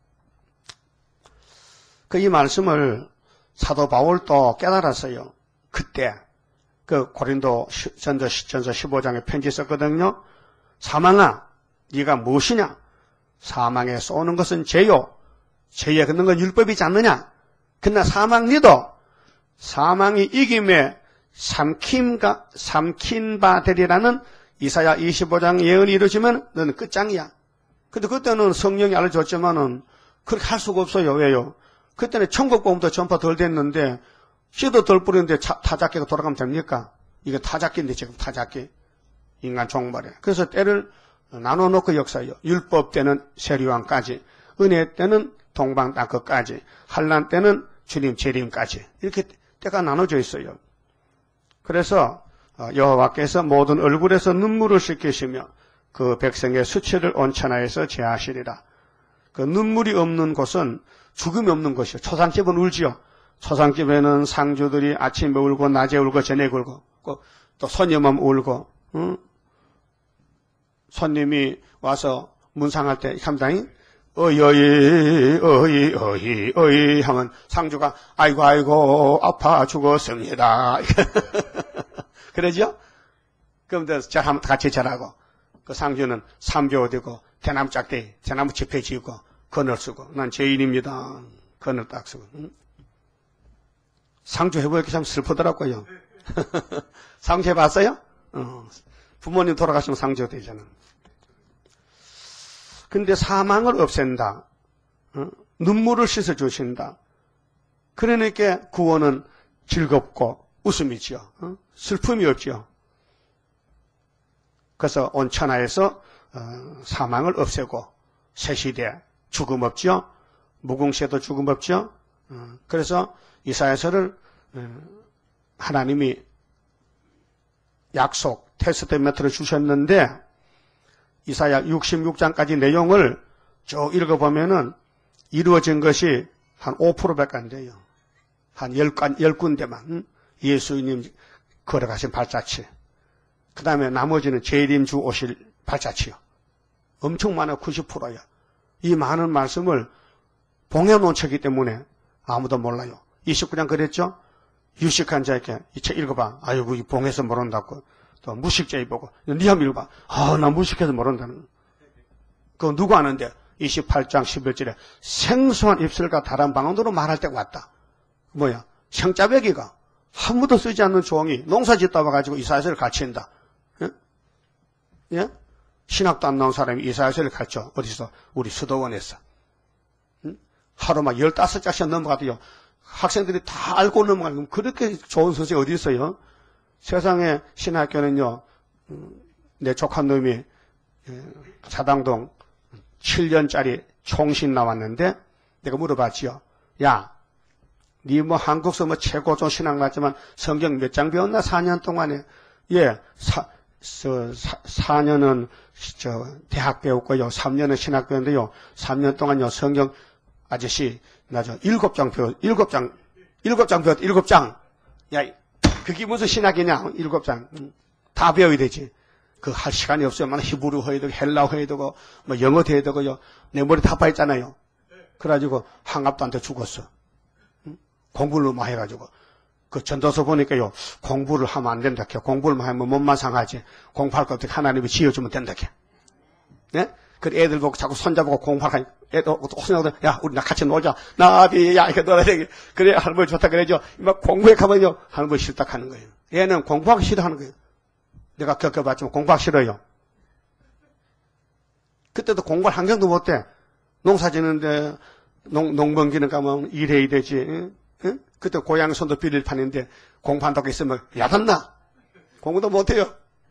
이 말씀을 사도 바울도 깨달았어요. 그때 그 고린도 전서 15장에 편지 썼거든요. 사망아, 네가 무엇이냐? 사망에 쏘는 것은 죄요. 죄에 걷는 건 율법이지 않느냐? 그러나 사망 니도 사망이 이김에 삼킨 바 되리라는 이사야 25장 예언이 이루어지면 너는 끝장이야. 근데 그때는 성령이 알려줬지만은 그렇게 할 수가 없어요. 왜요? 그때는 천국복음도 전파 덜 됐는데 씨도 덜 뿌리는데 타작기가 돌아가면 됩니까? 이게 타작기인데 지금 타작기. 인간 종말에. 그래서 때를 나눠놓고 역사해요. 율법 때는 세리왕까지, 은혜 때는 동방땅끝까지, 환난 때는 주님 재림까지. 이렇게 때가 나눠져 있어요. 그래서 여호와께서 모든 얼굴에서 눈물을 씻기시며 그 백성의 수치를 온천하에서 제하시리라. 그 눈물이 없는 곳은 죽음이 없는 것이요. 초상집은 울지요. 초상집에는 상주들이 아침에 울고 낮에 울고 저녁에 울고 또 손님은 울고, 손님이 와서 문상할 때 함당이 어이 하면 상주가 아이고 아파 죽었습니다. 그러죠? 그럼 같이 절하고 그 상주는 삼조 되고 대나무 짝대 대나무 지폐 지고 건을 쓰고 난 죄인입니다. 건을 딱 쓰고. 상주 해보니까 참 슬프더라고요. 상주 해봤어요? 부모님 돌아가시면 상주 되잖아. 근데 사망을 없앤다. 눈물을 씻어주신다. 그러니까 구원은 즐겁고 웃음이지요. 슬픔이 없지요. 그래서 온 천하에서 사망을 없애고 새 시대 죽음 없지요. 무궁시에도 죽음 없지요. 그래서 이사야서를 하나님이 약속 테스트멘트를 주셨는데 이사야 66장까지 내용을 쭉 읽어보면은 이루어진 것이 한 5%밖에 안 돼요. 한 10군데만. 예수님 걸어가신 발자취. 그 다음에 나머지는 재림주 오실 발자취요. 엄청 많아요. 90%야. 이 많은 말씀을 봉해놓은 책이기 때문에 아무도 몰라요. 29장 그랬죠? 유식한 자에게 이 책 읽어봐. 아이고, 이 봉해서 모른다고. 또 무식자이 보고 니 한번 읽어봐. 나 무식해서 모른다는. 그거 누구 아는데 28장 11절에 생소한 입술과 다른 방언으로 말할 때가 왔다. 뭐야? 생짜배기가 한 번도 쓰지 않는 종이 농사 짓다 와가지고 이사야서를 가르친다. 예? 예? 신학도 안 나온 사람이 이사야서를 가르쳐. 어디서? 우리 수도원에서. 하루 막 15장씩 넘어가도요. 학생들이 다 알고 넘어가면 그렇게 좋은 선생이 어디 있어요? 세상에 신학교는요, 내 조카놈이 자당동 7년짜리 총신 나왔는데 내가 물어봤지요. 야, 니 뭐 한국서 뭐 최고종 신학 맞지만 성경 몇 장 배웠나? 4년 동안에. 예, 4년은 대학 배웠고요. 3년은 신학 배웠는데요. 3년 동안요, 성경 아저씨, 나 7장 배웠, 7장 배웠, 7장. 야, 그게 무슨 신학이냐? 7장. 다 배워야 되지. 그 할 시간이 없어요. 히브리어 해야 되고, 헬라어 해야 되고, 뭐 영어 해야 되고요. 내 머리 다 빠있잖아요. 그래가지고 한갑도 안 돼 죽었어. 공부를 많이 해가지고. 그 전도서 보니까요, 공부를 하면 안 된다. 공부를 하면 몸만 상하지. 공부할 것 어떻게 하나님이 지어주면 된다. 네? 그 애들 보고 자꾸 손잡고 공부하니까 애들 혼자서 야 우리 나 같이 놀자 나비야 이렇게 놀아야 되게 그래 할머니 좋다 그래죠. 막 공부해 가면요 할머니 싫다 하는 거예요. 얘는 공부하기 싫어하는 거예요. 내가 겪어봤지만 공부하기 싫어요. 그때도 공부할 환경도 못 돼. 농사 짓는데 농번기는 가면 일해야 되지. 응? 그때 고향 손도 빌릴 판인데 공부한다고 있으면 야단나. 공부도 못 해요.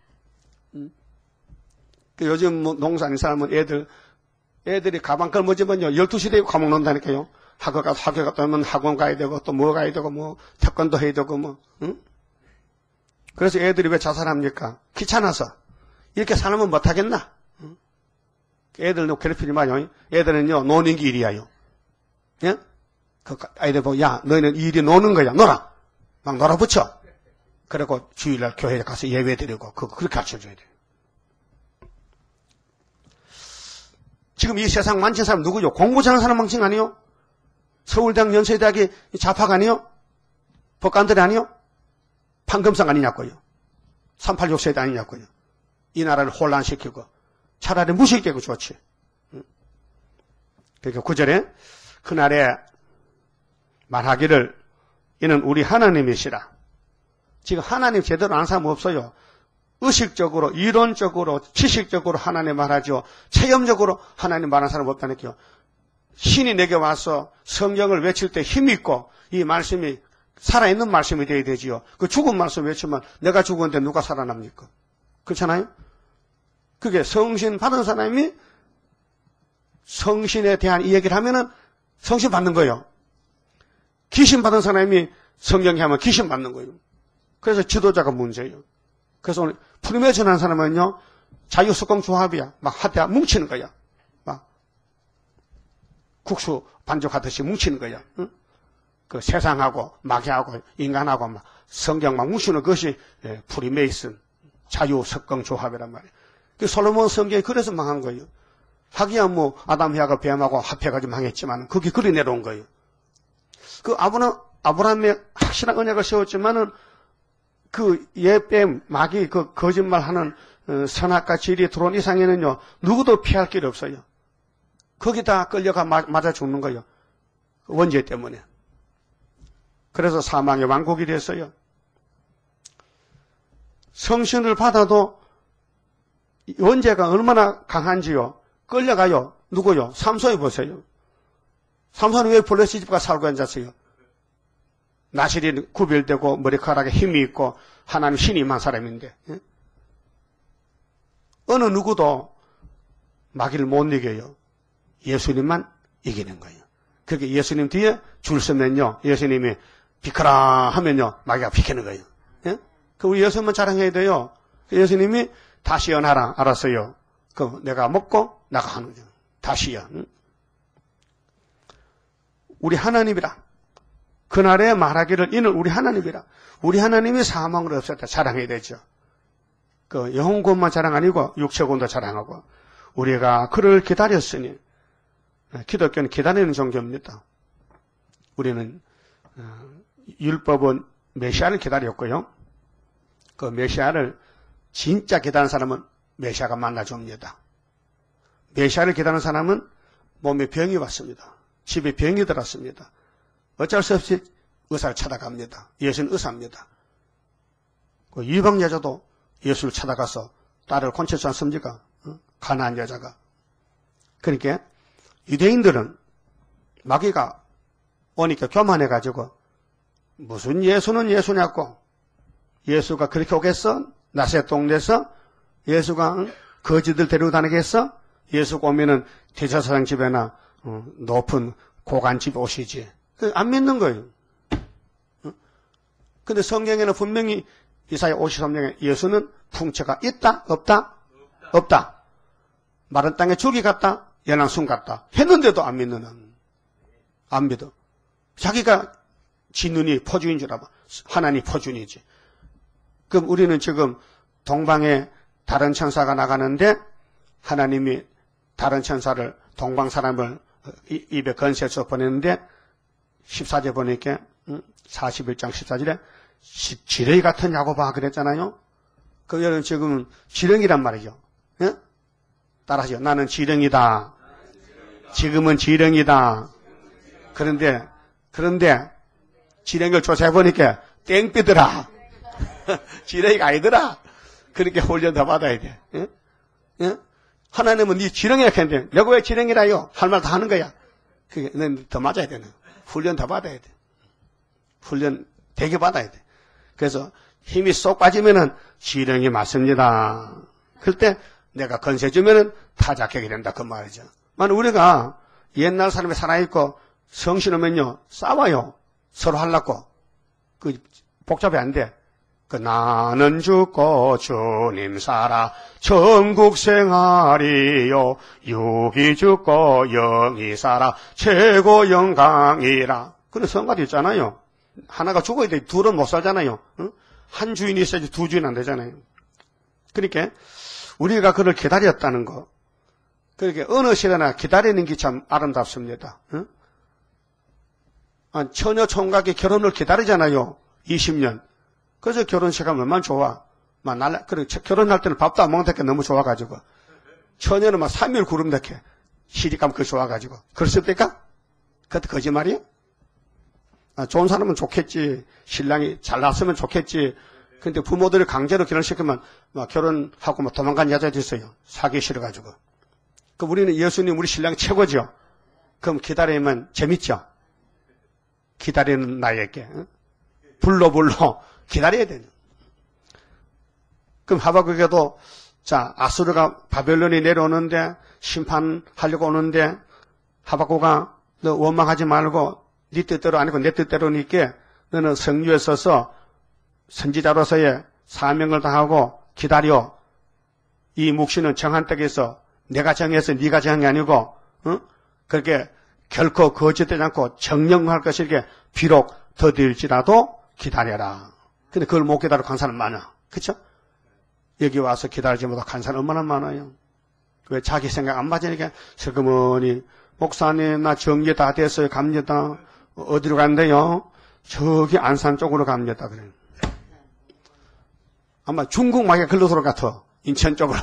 요즘 뭐 농사하는 사람은 애들이 가방 걸머지면요 12시 되고 감옥 논다니까요. 학교 갔다 오면 학원 가야 되고 또 뭐 가야 되고 뭐 태권도 해야 되고 뭐. 응? 그래서 애들이 왜 자살합니까? 귀찮아서. 이렇게 살면 못하겠나? 응? 애들 괴롭히지 마요. 애들은요 노는 게 일이야요. 예? 그 아이들 보고, 야, 너희는 이 일이 노는 거야. 놀아. 막 놀아붙여. 그리고 주일날 교회에 가서 예배 드리고, 그렇게 가르쳐줘야 돼요. 지금 이 세상 많은 사람 누구죠? 공부 잘하는 사람 망친 거 아니요? 서울대학, 연세대학이 좌파가 아니요? 법관들이 아니요? 판검상 아니냐고요? 386 세대 아니냐고요? 이 나라를 혼란시키고 차라리 무식되고 좋지. 그러니까 9절에 그날에 말하기를 이는 우리 하나님이시라. 지금 하나님 제대로 아는 사람 없어요. 의식적으로, 이론적으로, 지식적으로 하나님 말하죠. 체험적으로 하나님 말하는 사람 없다니까요. 신이 내게 와서 성경을 외칠 때 힘있고 이 말씀이 살아있는 말씀이 되어야 되지요. 그 죽은 말씀 외치면 내가 죽었는데 누가 살아납니까? 그렇잖아요? 그게 성신 받은 사람이 성신에 대한 이야기를 하면은 성신 받는 거예요. 귀신 받은 사람이 성경에 하면 귀신 받는 거예요. 그래서 지도자가 문제예요. 그래서 오늘 푸르메 전하는 사람은요, 자유석공조합이야. 막 하대 뭉치는 거야. 막 국수 반죽하듯이 뭉치는 거야. 응? 그 세상하고 마귀하고 인간하고 막 성경 막 뭉치는 것이 프리메이슨 자유석공조합이란 말이에요. 그 솔로몬 성경이 그래서 망한 거예요. 하기야 뭐 아담 해하고 뱀하고 합해가지고 망했지만 그게 그리 내려온 거예요. 그 아브라함의 확실한 언약을 세웠지만은 그 예뱀 마귀 그 거짓말하는 선악과 진리 들어온 이상에는요 누구도 피할 길이 없어요. 거기다 끌려가 맞아 죽는 거예요. 원죄 때문에. 그래서 사망의 왕국이 됐어요. 성신을 받아도 원죄가 얼마나 강한지요. 끌려가요. 누구요? 삼손이 보세요. 삼손이 왜 블레셋 집과 살고 앉았어요? 나실이 구별되고 머리카락에 힘이 있고 하나님 신이 임한 사람인데 어느 누구도 마귀를 못 이겨요. 예수님만 이기는 거예요. 그게 예수님 뒤에 줄 서면요. 예수님이 비켜라 하면요. 마귀가 비키는 거예요. 예? 그 우리 예수님만 자랑해야 돼요. 예수님이 다시 연하라 알았어요. 그 내가 먹고 나가 하는 거죠. 다시요. 우리 하나님이라. 그날에 말하기를 이는 우리 하나님이라. 우리 하나님이 사망을 없앴다. 자랑해야 되죠. 그 영혼권만 자랑 아니고 육체권도 자랑하고 우리가 그를 기다렸으니 기독교는 기다리는 종교입니다. 우리는 율법은 메시아를 기다렸고요. 그 메시아를 진짜 기다리는 사람은 메시아가 만나줍니다. 메시아를 기다리는 사람은 몸에 병이 왔습니다. 집에 병이 들었습니다. 어쩔 수 없이 의사를 찾아갑니다. 예수는 의사입니다. 그 이방 여자도 예수를 찾아가서 딸을 건쳤지 않습니까? 가나안 여자가. 그러니까 유대인들은 마귀가 오니까 교만해가지고 무슨 예수는 예수냐고 예수가 그렇게 오겠어? 나세 동네에서 예수가 거지들 데리고 다니겠어? 예수가 오면은 대제사장 집에나 높은 고관집에 오시지. 안 믿는 거예요. 근데 성경에는 분명히 이사야 53장에 예수는 풍채가 있다? 없다? 없다. 마른 땅에 죽이 같다? 연한 순 같다. 했는데도 안 믿는 한. 안 믿어. 자기가 지 눈이 포주인 줄 알아. 하나님 포주이지. 그럼 우리는 지금 동방에 다른 천사가 나가는데 하나님이 다른 천사를 동방 사람을 입에 건세해서 보냈는데 14절 보니까 41장 14절에 지렁이 같으냐고 봐 그랬잖아요. 그 여러분 지금 지렁이란 말이죠. 예? 따라하죠. 나는 지렁이다. 지금은 지렁이다. 그런데 지렁이를 조사해보니까 땡삐더라. 지렁이가 아니더라. 그렇게 훈련 더 받아야 돼. 예? 예? 하나님은 네 지렁이라 했는데 내가 왜 지렁이라요? 할 말 다 하는 거야. 그게 더 맞아야 되는. 훈련 더 받아야 돼. 훈련 되게 받아야 돼. 그래서 힘이 쏙 빠지면은 지렁이 맞습니다. 그럴 때 내가 건세 주면은 타작하게 된다 그 말이죠. 만약 우리가 옛날 사람이 살아있고 성신 오면요 싸워요. 서로 하려고 그 복잡해 안 돼. 그 나는 죽고 주님 살아 천국 생활이요 육이 죽고 영이 살아 최고 영광이라. 그런 성가도 있잖아요. 하나가 죽어야 돼. 둘은 못 살잖아요. 응? 한 주인이 있어야지 두 주인 안 되잖아요. 그러니까 우리가 그를 기다렸다는 거. 그러니까 어느 시대나 기다리는 게 참 아름답습니다. 응? 처녀 총각이 결혼을 기다리잖아요. 20년. 그래서 결혼식 하면 얼마나 좋아. 그래, 결혼할 때는 밥도 안 먹는다니까 너무 좋아가지고. 처녀는 막 3일 구름다게 시집가면 그 좋아가지고. 그렇습니까? 그것도 거짓말이에요? 좋은 사람은 좋겠지. 신랑이 잘났으면 좋겠지. 근데 부모들이 강제로 결혼시키면 막 결혼하고 막 도망간 여자도 있어요. 사기 싫어가지고. 그럼 우리는 예수님 우리 신랑이 최고죠. 그럼 기다리면 재밌죠. 기다리는 나에게 불러 기다려야 되는. 그럼 하박국에도 자 아수르가 바벨론이 내려오는데 심판하려고 오는데 하박국아 너 원망하지 말고 네 뜻대로 아니고 내 뜻대로니까 너는 성유에 서서 선지자로서의 사명을 다하고 기다려. 이 묵시는 정한 떡에서 내가 정해서 네가 정한 게 아니고 그렇게 결코 거짓되지 않고 정령할 것이기에 비록 더딜지라도 기다려라. 근데 그걸 못 기다리고 간 사람 많아. 그쵸? 여기 와서 기다리지 못하고 간 사람 얼마나 많아요. 왜 자기 생각 안 맞으니까 슬그머니 목사님 나 정리 다 됐어요. 갑니다. 어디로 간대요? 저기 안산 쪽으로 갑니다. 그래. 아마 중국 마게 글로소로 같아. 인천 쪽으로.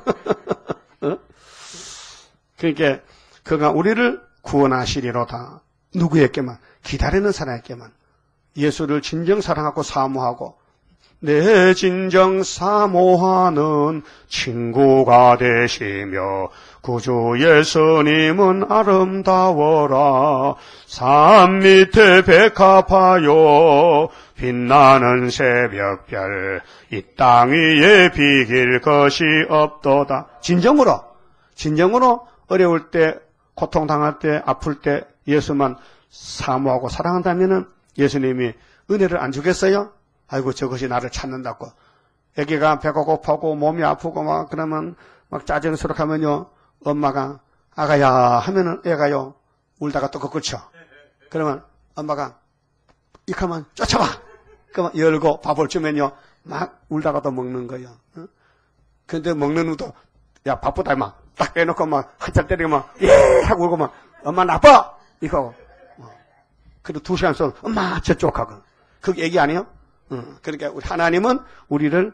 그러니까 그가 우리를 구원하시리로다. 누구에게만? 기다리는 사람에게만. 예수를 진정 사랑하고 사모하고 내 진정 사모하는 친구가 되시며 구주 예수님은 아름다워라. 산 밑에 백합하여 빛나는 새벽별 이 땅 위에 비길 것이 없도다. 진정으로 어려울 때 고통당할 때 아플 때 예수만 사모하고 사랑한다면은 예수님이 은혜를 안 주겠어요? 아이고 저것이 나를 찾는다고. 애기가 배가 고파고 몸이 아프고 막 그러면 막 짜증스럽게 엄마가 아가야 하면은 애가요 울다가 또 꺾을쳐. 그러면 엄마가 이카면 쫓아와. 그러면 열고 밥을 주면요 막 울다가 또 먹는 거예요. 근데 먹는 후도 야 바쁘다 임마 딱 빼놓고 막 한참 때리고 막 예 하고 울고 막 엄마 나빠 이거. 그리고 2시간 sonra 엄마 저쪽 하고. 그게 얘기 아니에요? 그러니까 우리 하나님은 우리를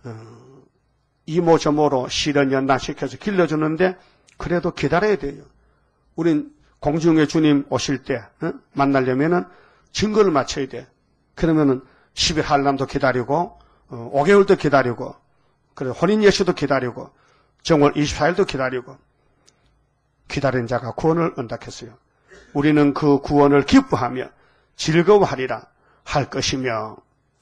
이모저모로 시련 연단시켜서 길러주는데 그래도 기다려야 돼요. 우린 공중의 주님 오실 때 만나려면은 증거를 맞춰야 돼. 그러면은 10일 한람도 기다리고 5개월도 기다리고 그래 혼인 예수도 기다리고 정월 24일도 기다리고 기다린 자가 구원을 언닥했어요. 우리는 그 구원을 기뻐하며 즐거워하리라 할 것이며.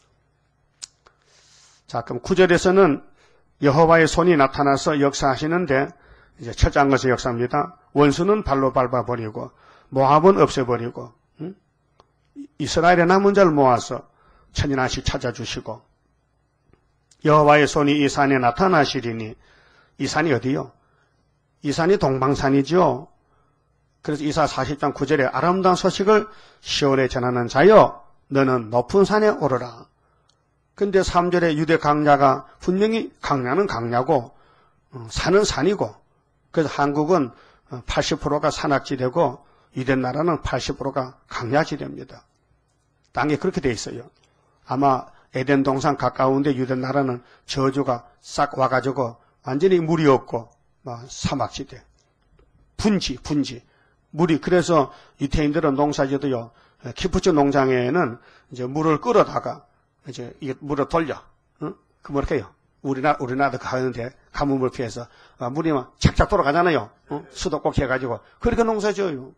자, 그럼 9절에서는 여호와의 손이 나타나서 역사하시는데 이제 첫째 것의 역사입니다. 원수는 발로 밟아버리고 모압은 없애버리고 이스라엘의 남은 자를 모아서 천인한씩 찾아주시고 여호와의 손이 이 산에 나타나시리니 이 산이 어디요? 이 산이 동방산이죠. 그래서 이사 40장 9절에 아름다운 소식을 시온에 전하는 자여 너는 높은 산에 오르라. 근데 3절에 유대 강야가 분명히 강야는 강야고 산은 산이고 그래서 한국은 80%가 산악지대고 유대 나라는 80%가 강야지대입니다. 땅이 그렇게 돼 있어요. 아마 에덴 동산 가까운데 유대 나라는 저주가 싹 와가지고 완전히 물이 없고 사막지대. 분지. 물이 그래서 유태인들은 농사지도요. 키푸츠 농장에는 이제 물을 끌어다가 이제 이 물을 돌려. 그 뭐랄까 해요. 우리나라도 가는데 가뭄을 피해서 물이 막 착착 돌아가잖아요. 수도 꼭 해가지고 그렇게 농사지어요.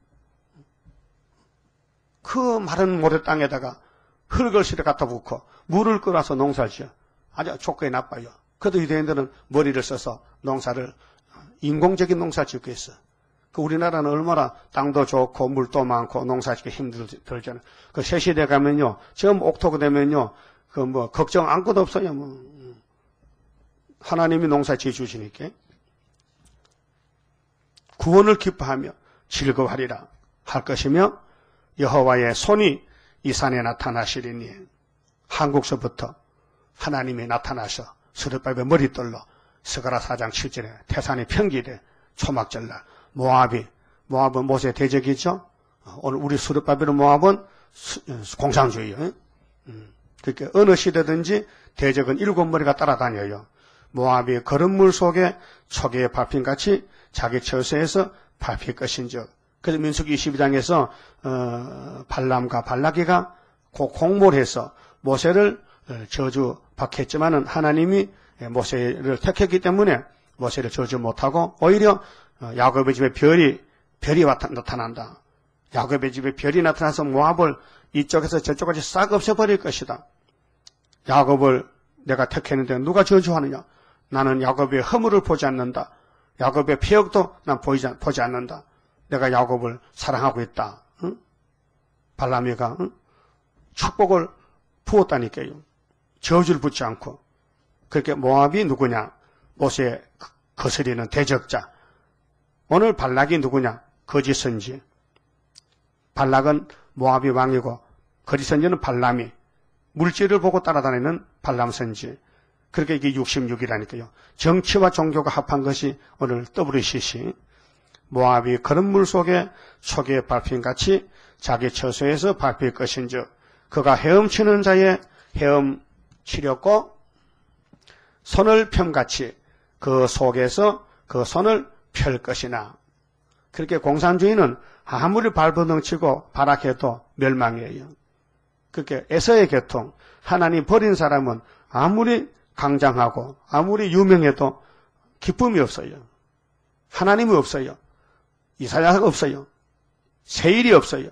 그 마른 모래 땅에다가 흙을 실어 갖다 붓고 물을 끌어서 농사를 지어. 아주 조건이 나빠요. 그래도 유대인들은 머리를 써서 농사를 인공적인 농사를 짓고 있어. 그 우리나라는 얼마나 땅도 좋고 물도 많고 농사짓기 힘들잖아요. 그 새시대 가면요. 처음 옥토버 되면요. 그 뭐 걱정 아무것도 없어요. 뭐 하나님이 농사 지어주시니까 구원을 기뻐하며 즐거워하리라 할 것이며 여호와의 손이 이 산에 나타나시리니 한국서부터 하나님이 나타나서 스룹바벨의 머릿돌로 스가랴 4장 7절에 태산이 평기되 초막절날 모압은 모세 대적이죠. 오늘 우리 스룹바벨의 모압은 공산주의예요. 그러니까 어느 시대든지 대적은 7머리가 따라다녀요. 모압이 거름물 속에 초계에 밟힌같이 자기 처소에서 밟힐 것인즉. 그래서 민수기 22장에서 발람과 발라기가 공모해서 모세를 저주받겠지만은 하나님이 모세를 택했기 때문에 모세를 저주 못하고 오히려 야곱의 집에 별이 나타난다. 야곱의 집에 별이 나타나서 모압을 이쪽에서 저쪽까지 싹 없애버릴 것이다. 야곱을 내가 택했는데 누가 저주하느냐? 나는 야곱의 허물을 보지 않는다. 야곱의 폐역도 난 보지 않는다. 내가 야곱을 사랑하고 있다. 응? 발람이가 축복을 부었다니까요. 저주를 붙지 않고. 그렇게 모압이 누구냐? 모세의 거스리는 대적자. 오늘 발락이 누구냐? 거짓 선지. 발락은 모압이 왕이고 거짓 선지는 발람이. 물질을 보고 따라다니는 발람 선지. 그렇게 이게 66이라니까요. 정치와 종교가 합한 것이 오늘 WCC. 모압이 거름물 속에 초기에 밟힌같이 자기 처소에서 밟힐 것인즉 그가 헤엄치는 자의 헤엄치렸고 손을 펴같이 그 속에서 그 손을 펼 것이나. 그렇게 공산주의는 아무리 발버둥치고 발악해도 멸망이에요. 그렇게 에서의 계통, 하나님 버린 사람은 아무리 강장하고 아무리 유명해도 기쁨이 없어요. 하나님이 없어요. 이사야가 없어요. 세일이 없어요.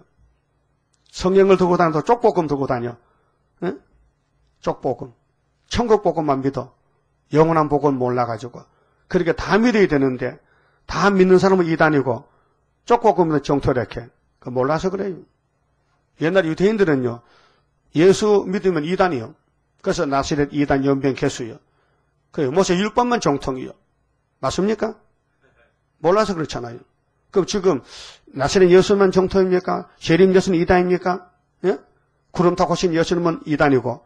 성경을 들고 다녀도 쪽복음 들고 다녀. 응? 쪽복음. 천국복음만 믿어. 영원한 복음 몰라가지고. 그렇게 다 믿어야 되는데 다 믿는 사람은 이단이고 쪽복음은 정토력해. 몰라서 그래요. 옛날 유대인들은요. 예수 믿으면 이단이요. 그래서 나사렛 이단 연변 개수요. 그 모세 율법만 정통이요. 맞습니까? 몰라서 그렇잖아요. 그럼 지금 나사렛 예수만 정통입니까? 재림 예수는 이단입니까? 예? 구름 타고 오신 예수는 이단이고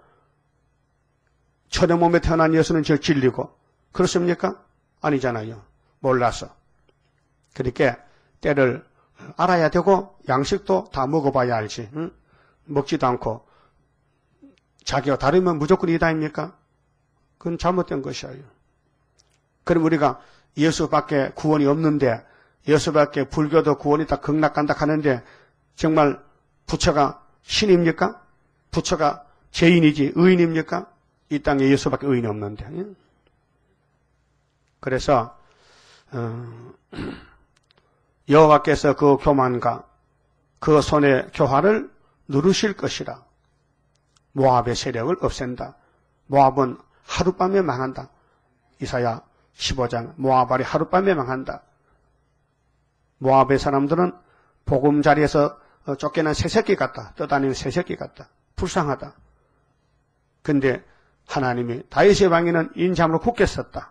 천의 몸에 태어난 예수는 저 진리고 그렇습니까? 아니잖아요. 몰라서. 그러니까 때를 알아야 되고 양식도 다 먹어봐야 알지. 응? 먹지도 않고 자기가 다르면 무조건 이단입니까? 그건 잘못된 것이에요. 그럼 우리가 예수밖에 구원이 없는데 예수밖에 불교도 구원이 다 극락간다 하는데 정말 부처가 신입니까? 부처가 죄인이지 의인입니까? 이 땅에 예수밖에 의인이 없는데. 그래서 여호와께서 그 교만과 그 손의 교화를 누르실 것이라. 모압의 세력을 없앤다. 모압은 하룻밤에 망한다. 이사야 15장 모압알이 하룻밤에 망한다. 모압의 사람들은 보금자리에서 쫓겨난 새새끼 같다. 떠다니는 새새끼 같다. 불쌍하다. 근데 하나님이 다윗의 왕위는 인자함으로 굳게 섰다.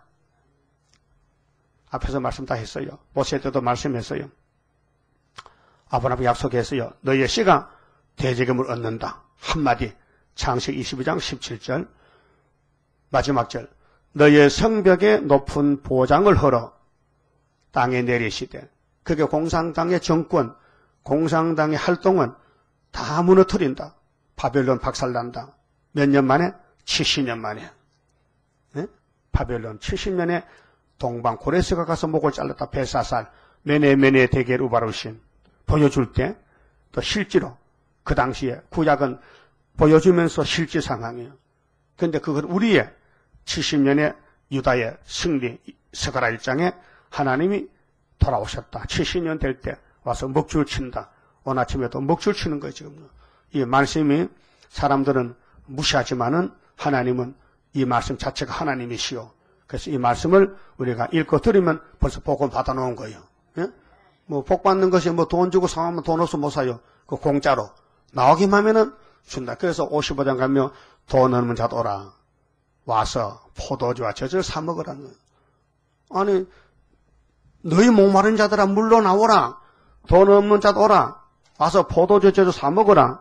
앞에서 말씀 다 했어요. 모세 때도 말씀했어요. 아브라함이 약속했어요. 너희의 씨가 대제금을 얻는다. 한마디. 창세기 22장 17절 마지막 절. 너희의 성벽에 높은 보장을 헐어 땅에 내리시되. 그게 공산당의 정권, 공산당의 활동은 다 무너뜨린다. 바벨론 박살난다. 몇 년 만에? 70년 만에. 네? 바벨론 70년에 동방 고레스가 가서 목을 잘랐다. 벨사살, 메네 대겔 우바르신 보여줄 때 또 실제로 그 당시에 구약은 보여주면서 실제 상황이에요. 그런데 그걸 우리의 70년의 유다의 승리 스가랴 1장에 하나님이 돌아오셨다. 70년 될 때 와서 먹줄 친다. 오늘 아침에도 먹줄 치는 거예요. 지금 이 말씀이 사람들은 무시하지만은 하나님은 이 말씀 자체가 하나님이시오. 그래서 이 말씀을 우리가 읽고 들으면 벌써 복음 받아놓은 거예요. 예? 뭐 복 받는 것이 뭐 돈 주고 사면 돈 없어 못 사요. 그 공짜로 나오기만 하면은 준다. 그래서 55장 가면 돈 없는 자도 오라. 와서 포도주와 젖을 사 먹으라는 거예요. 아니, 너희 목마른 자들아 물러나오라. 돈 없는 자도 오라. 와서 포도주 젖을 사 먹으라.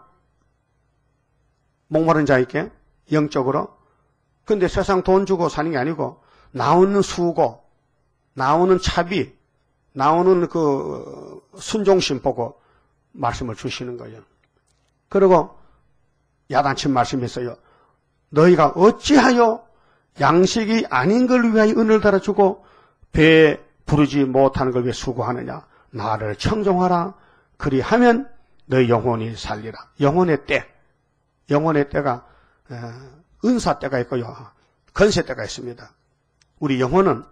목마른 자에게 영적으로. 근데 세상 돈 주고 사는 게 아니고 나오는 수고, 나오는 차비, 나오는 그 순종심 보고 말씀을 주시는 거예요. 그리고 야단친 말씀이 있어요. 너희가 어찌하여 양식이 아닌 걸 위하여 은을 달아주고 배에 부르지 못하는 걸 위해 수고하느냐. 나를 청종하라. 그리하면 너희 영혼이 살리라. 영혼의 때, 영혼의 때가 은사 때가 있고요. 건세 때가 있습니다. 우리 영혼은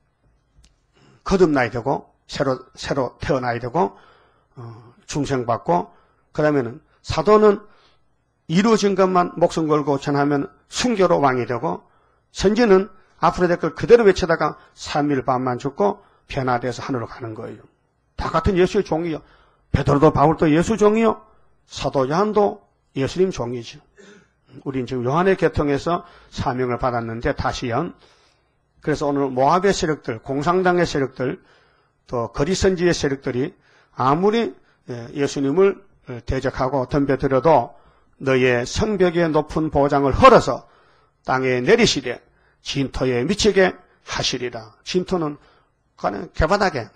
거듭나야 되고 새로 태어나야 되고 중생받고 그다음에는 사도는 이루어진 것만 목숨 걸고 전하면 순교로 왕이 되고 선지는 앞으로 될 걸 그대로 외치다가 3일 반만 죽고 변화돼서 하늘로 가는 거예요. 다 같은 예수의 종이요. 베드로도 바울도 예수 종이요. 사도 요한도 예수님 종이죠. 우린 지금 요한의 계통에서 사명을 받았는데 다시요. 그래서 오늘 모압의 세력들, 공산당의 세력들, 또 거리선지의 세력들이 아무리 예수님을 대적하고 덤벼들어도 너의 성벽의 높은 보장을 헐어서 땅에 내리시되 진토에 미치게 하시리라. 진토는 그냥 개바닥에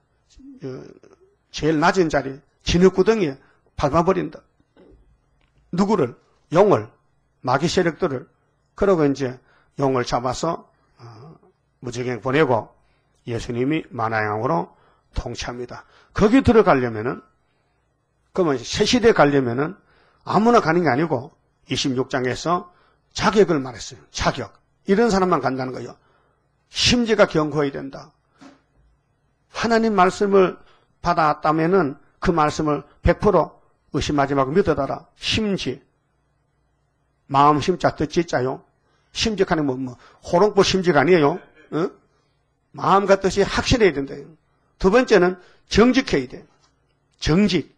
제일 낮은 자리 진흙구덩이에 밟아버린다. 누구를? 용을, 마귀 세력들을. 그러고 이제 용을 잡아서 무지개 보내고 예수님이 만화양으로 통치합니다. 거기 들어가려면은 그러면 새 시대에 가려면은 아무나 가는 게 아니고 26장에서 자격을 말했어요. 자격. 이런 사람만 간다는 거예요. 심지가 견고해야 된다. 하나님 말씀을 받았다면은 그 말씀을 100% 의심하지 말고 믿어달라. 심지. 마음 심자 뜻 자요. 심직하는 호롱불 심직 아니에요. 어? 마음과 뜻이 확실해야 된다. 두 번째는 정직해야 돼. 정직.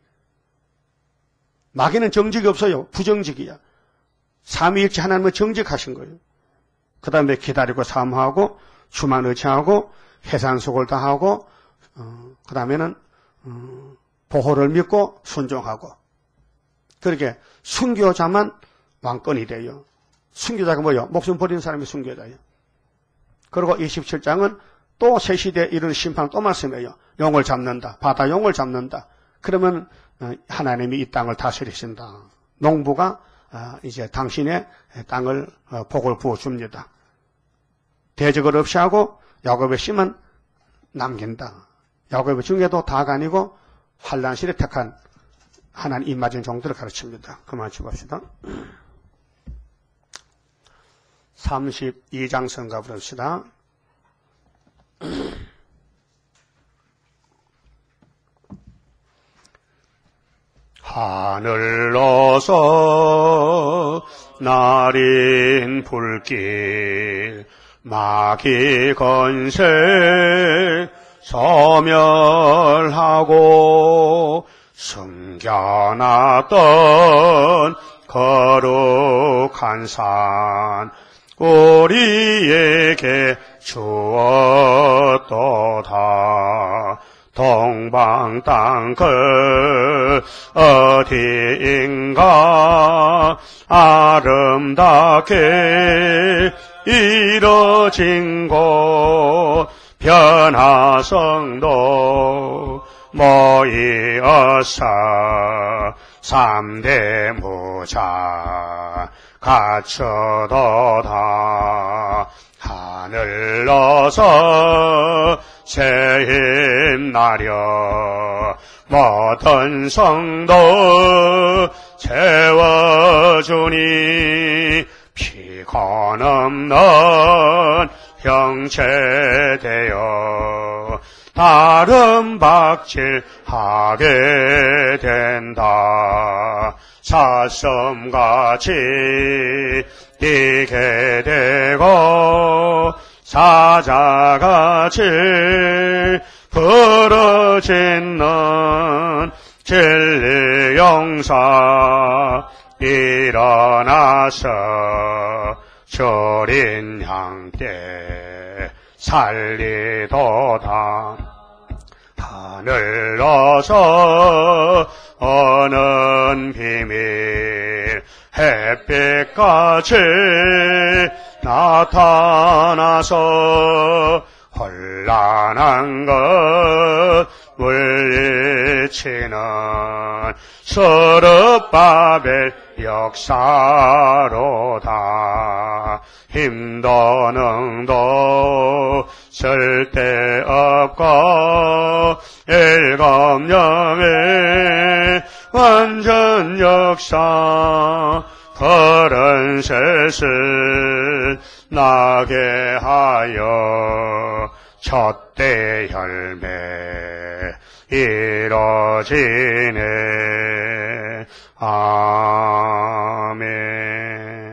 마귀는 정직이 없어요. 부정직이야. 삼위일체 하나님은 정직하신 거예요. 그 다음에 기다리고 사모하고 주만 의지하고 해산속을 다하고 그 다음에는 보호를 믿고 순종하고 그렇게 순교자만 왕권이 돼요. 순교자가 뭐예요? 목숨 버린 사람이 순교자예요. 그리고 27장은 또 새 시대에 이런 심판을 또 말씀해요. 용을 잡는다. 바다 용을 잡는다. 그러면 하나님이 이 땅을 다스리신다. 농부가 이제 당신의 땅을 복을 부어줍니다. 대적을 없이 하고 야곱의 씨만 남긴다. 야곱의 중에도 다가 아니고 환난시에 택한 하나님 입맞은 종들을 가르칩니다. 그만 죽읍시다. 32장 성가 부릅시다. 하늘로서 날인 불길 마귀 건세 소멸하고 숨겨놨던 거룩한 산 우리에게 주었도다. 동방 땅 그 어디인가 아름답게 이뤄진 곳 변화성도 모이어서 3대 무자 갖추도다. 하늘로서 새힘 나려 모든 성도 채워주니 피곤 없는 형체되어 다른 박질하게 된다. 사슴같이 뛰게 되고 사자같이 부르짖는 진리 용사 이 절인 향대 살리도다. 하늘로서 어는 비밀 햇빛같이 나타나서 혼란한 것 물리치는 서르바벨 역사로다. 힘도 능도 쓸데없고 일검령의 완전 역사 그런 셋을 나게 하여 첫대 열매 이뤄지네. 아멘.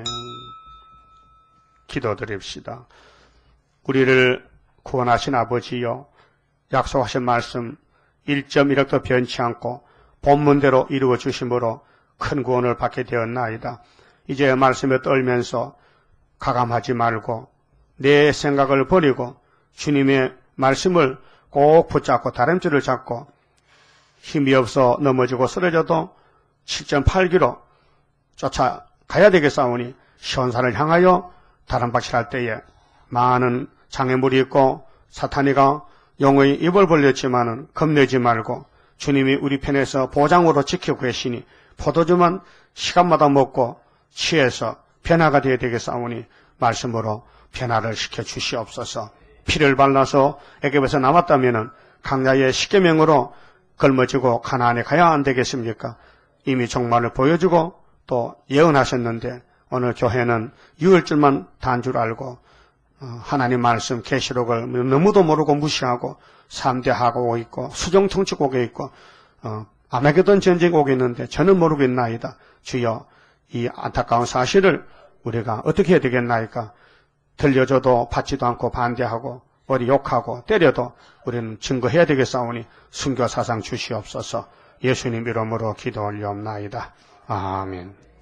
기도드립시다. 우리를 구원하신 아버지여, 약속하신 말씀 1.1억도 변치 않고 본문대로 이루어 주심으로 큰 구원을 받게 되었나이다. 이제 말씀에 떨면서 가감하지 말고 내 생각을 버리고 주님의 말씀을 꼭 붙잡고 다림줄을 잡고 힘이 없어 넘어지고 쓰러져도 7.8km 쫓아가야 되겠사오니 시온산을 향하여 다름박질할 때에 많은 장애물이 있고 사탄이가 영의 입을 벌렸지만은 겁내지 말고 주님이 우리 편에서 보장으로 지키고 계시니 포도주만 시간마다 먹고 취해서 변화가 되어야 되겠사오니 말씀으로 변화를 시켜 주시옵소서. 피를 발라서 애굽에서 나왔다면은 강야의 십계명으로 걸머지고 가나안에 가야 안 되겠습니까? 이미 종말을 보여주고 또 예언하셨는데 오늘 교회는 유월절만 단 줄 알고 하나님 말씀 계시록을 너무도 모르고 무시하고 3대 하고 오고 있고 수종 통치 오게 있고 아메게돈 전쟁 오게 있는데 저는 모르겠나이다. 주여, 이 안타까운 사실을 우리가 어떻게 해야 되겠나이까? 들려줘도 받지도 않고 반대하고 어디 욕하고 때려도 우리는 증거해야 되겠사오니 순교 사상 주시옵소서. 예수님 이름으로 기도 올리옵나이다. 아멘.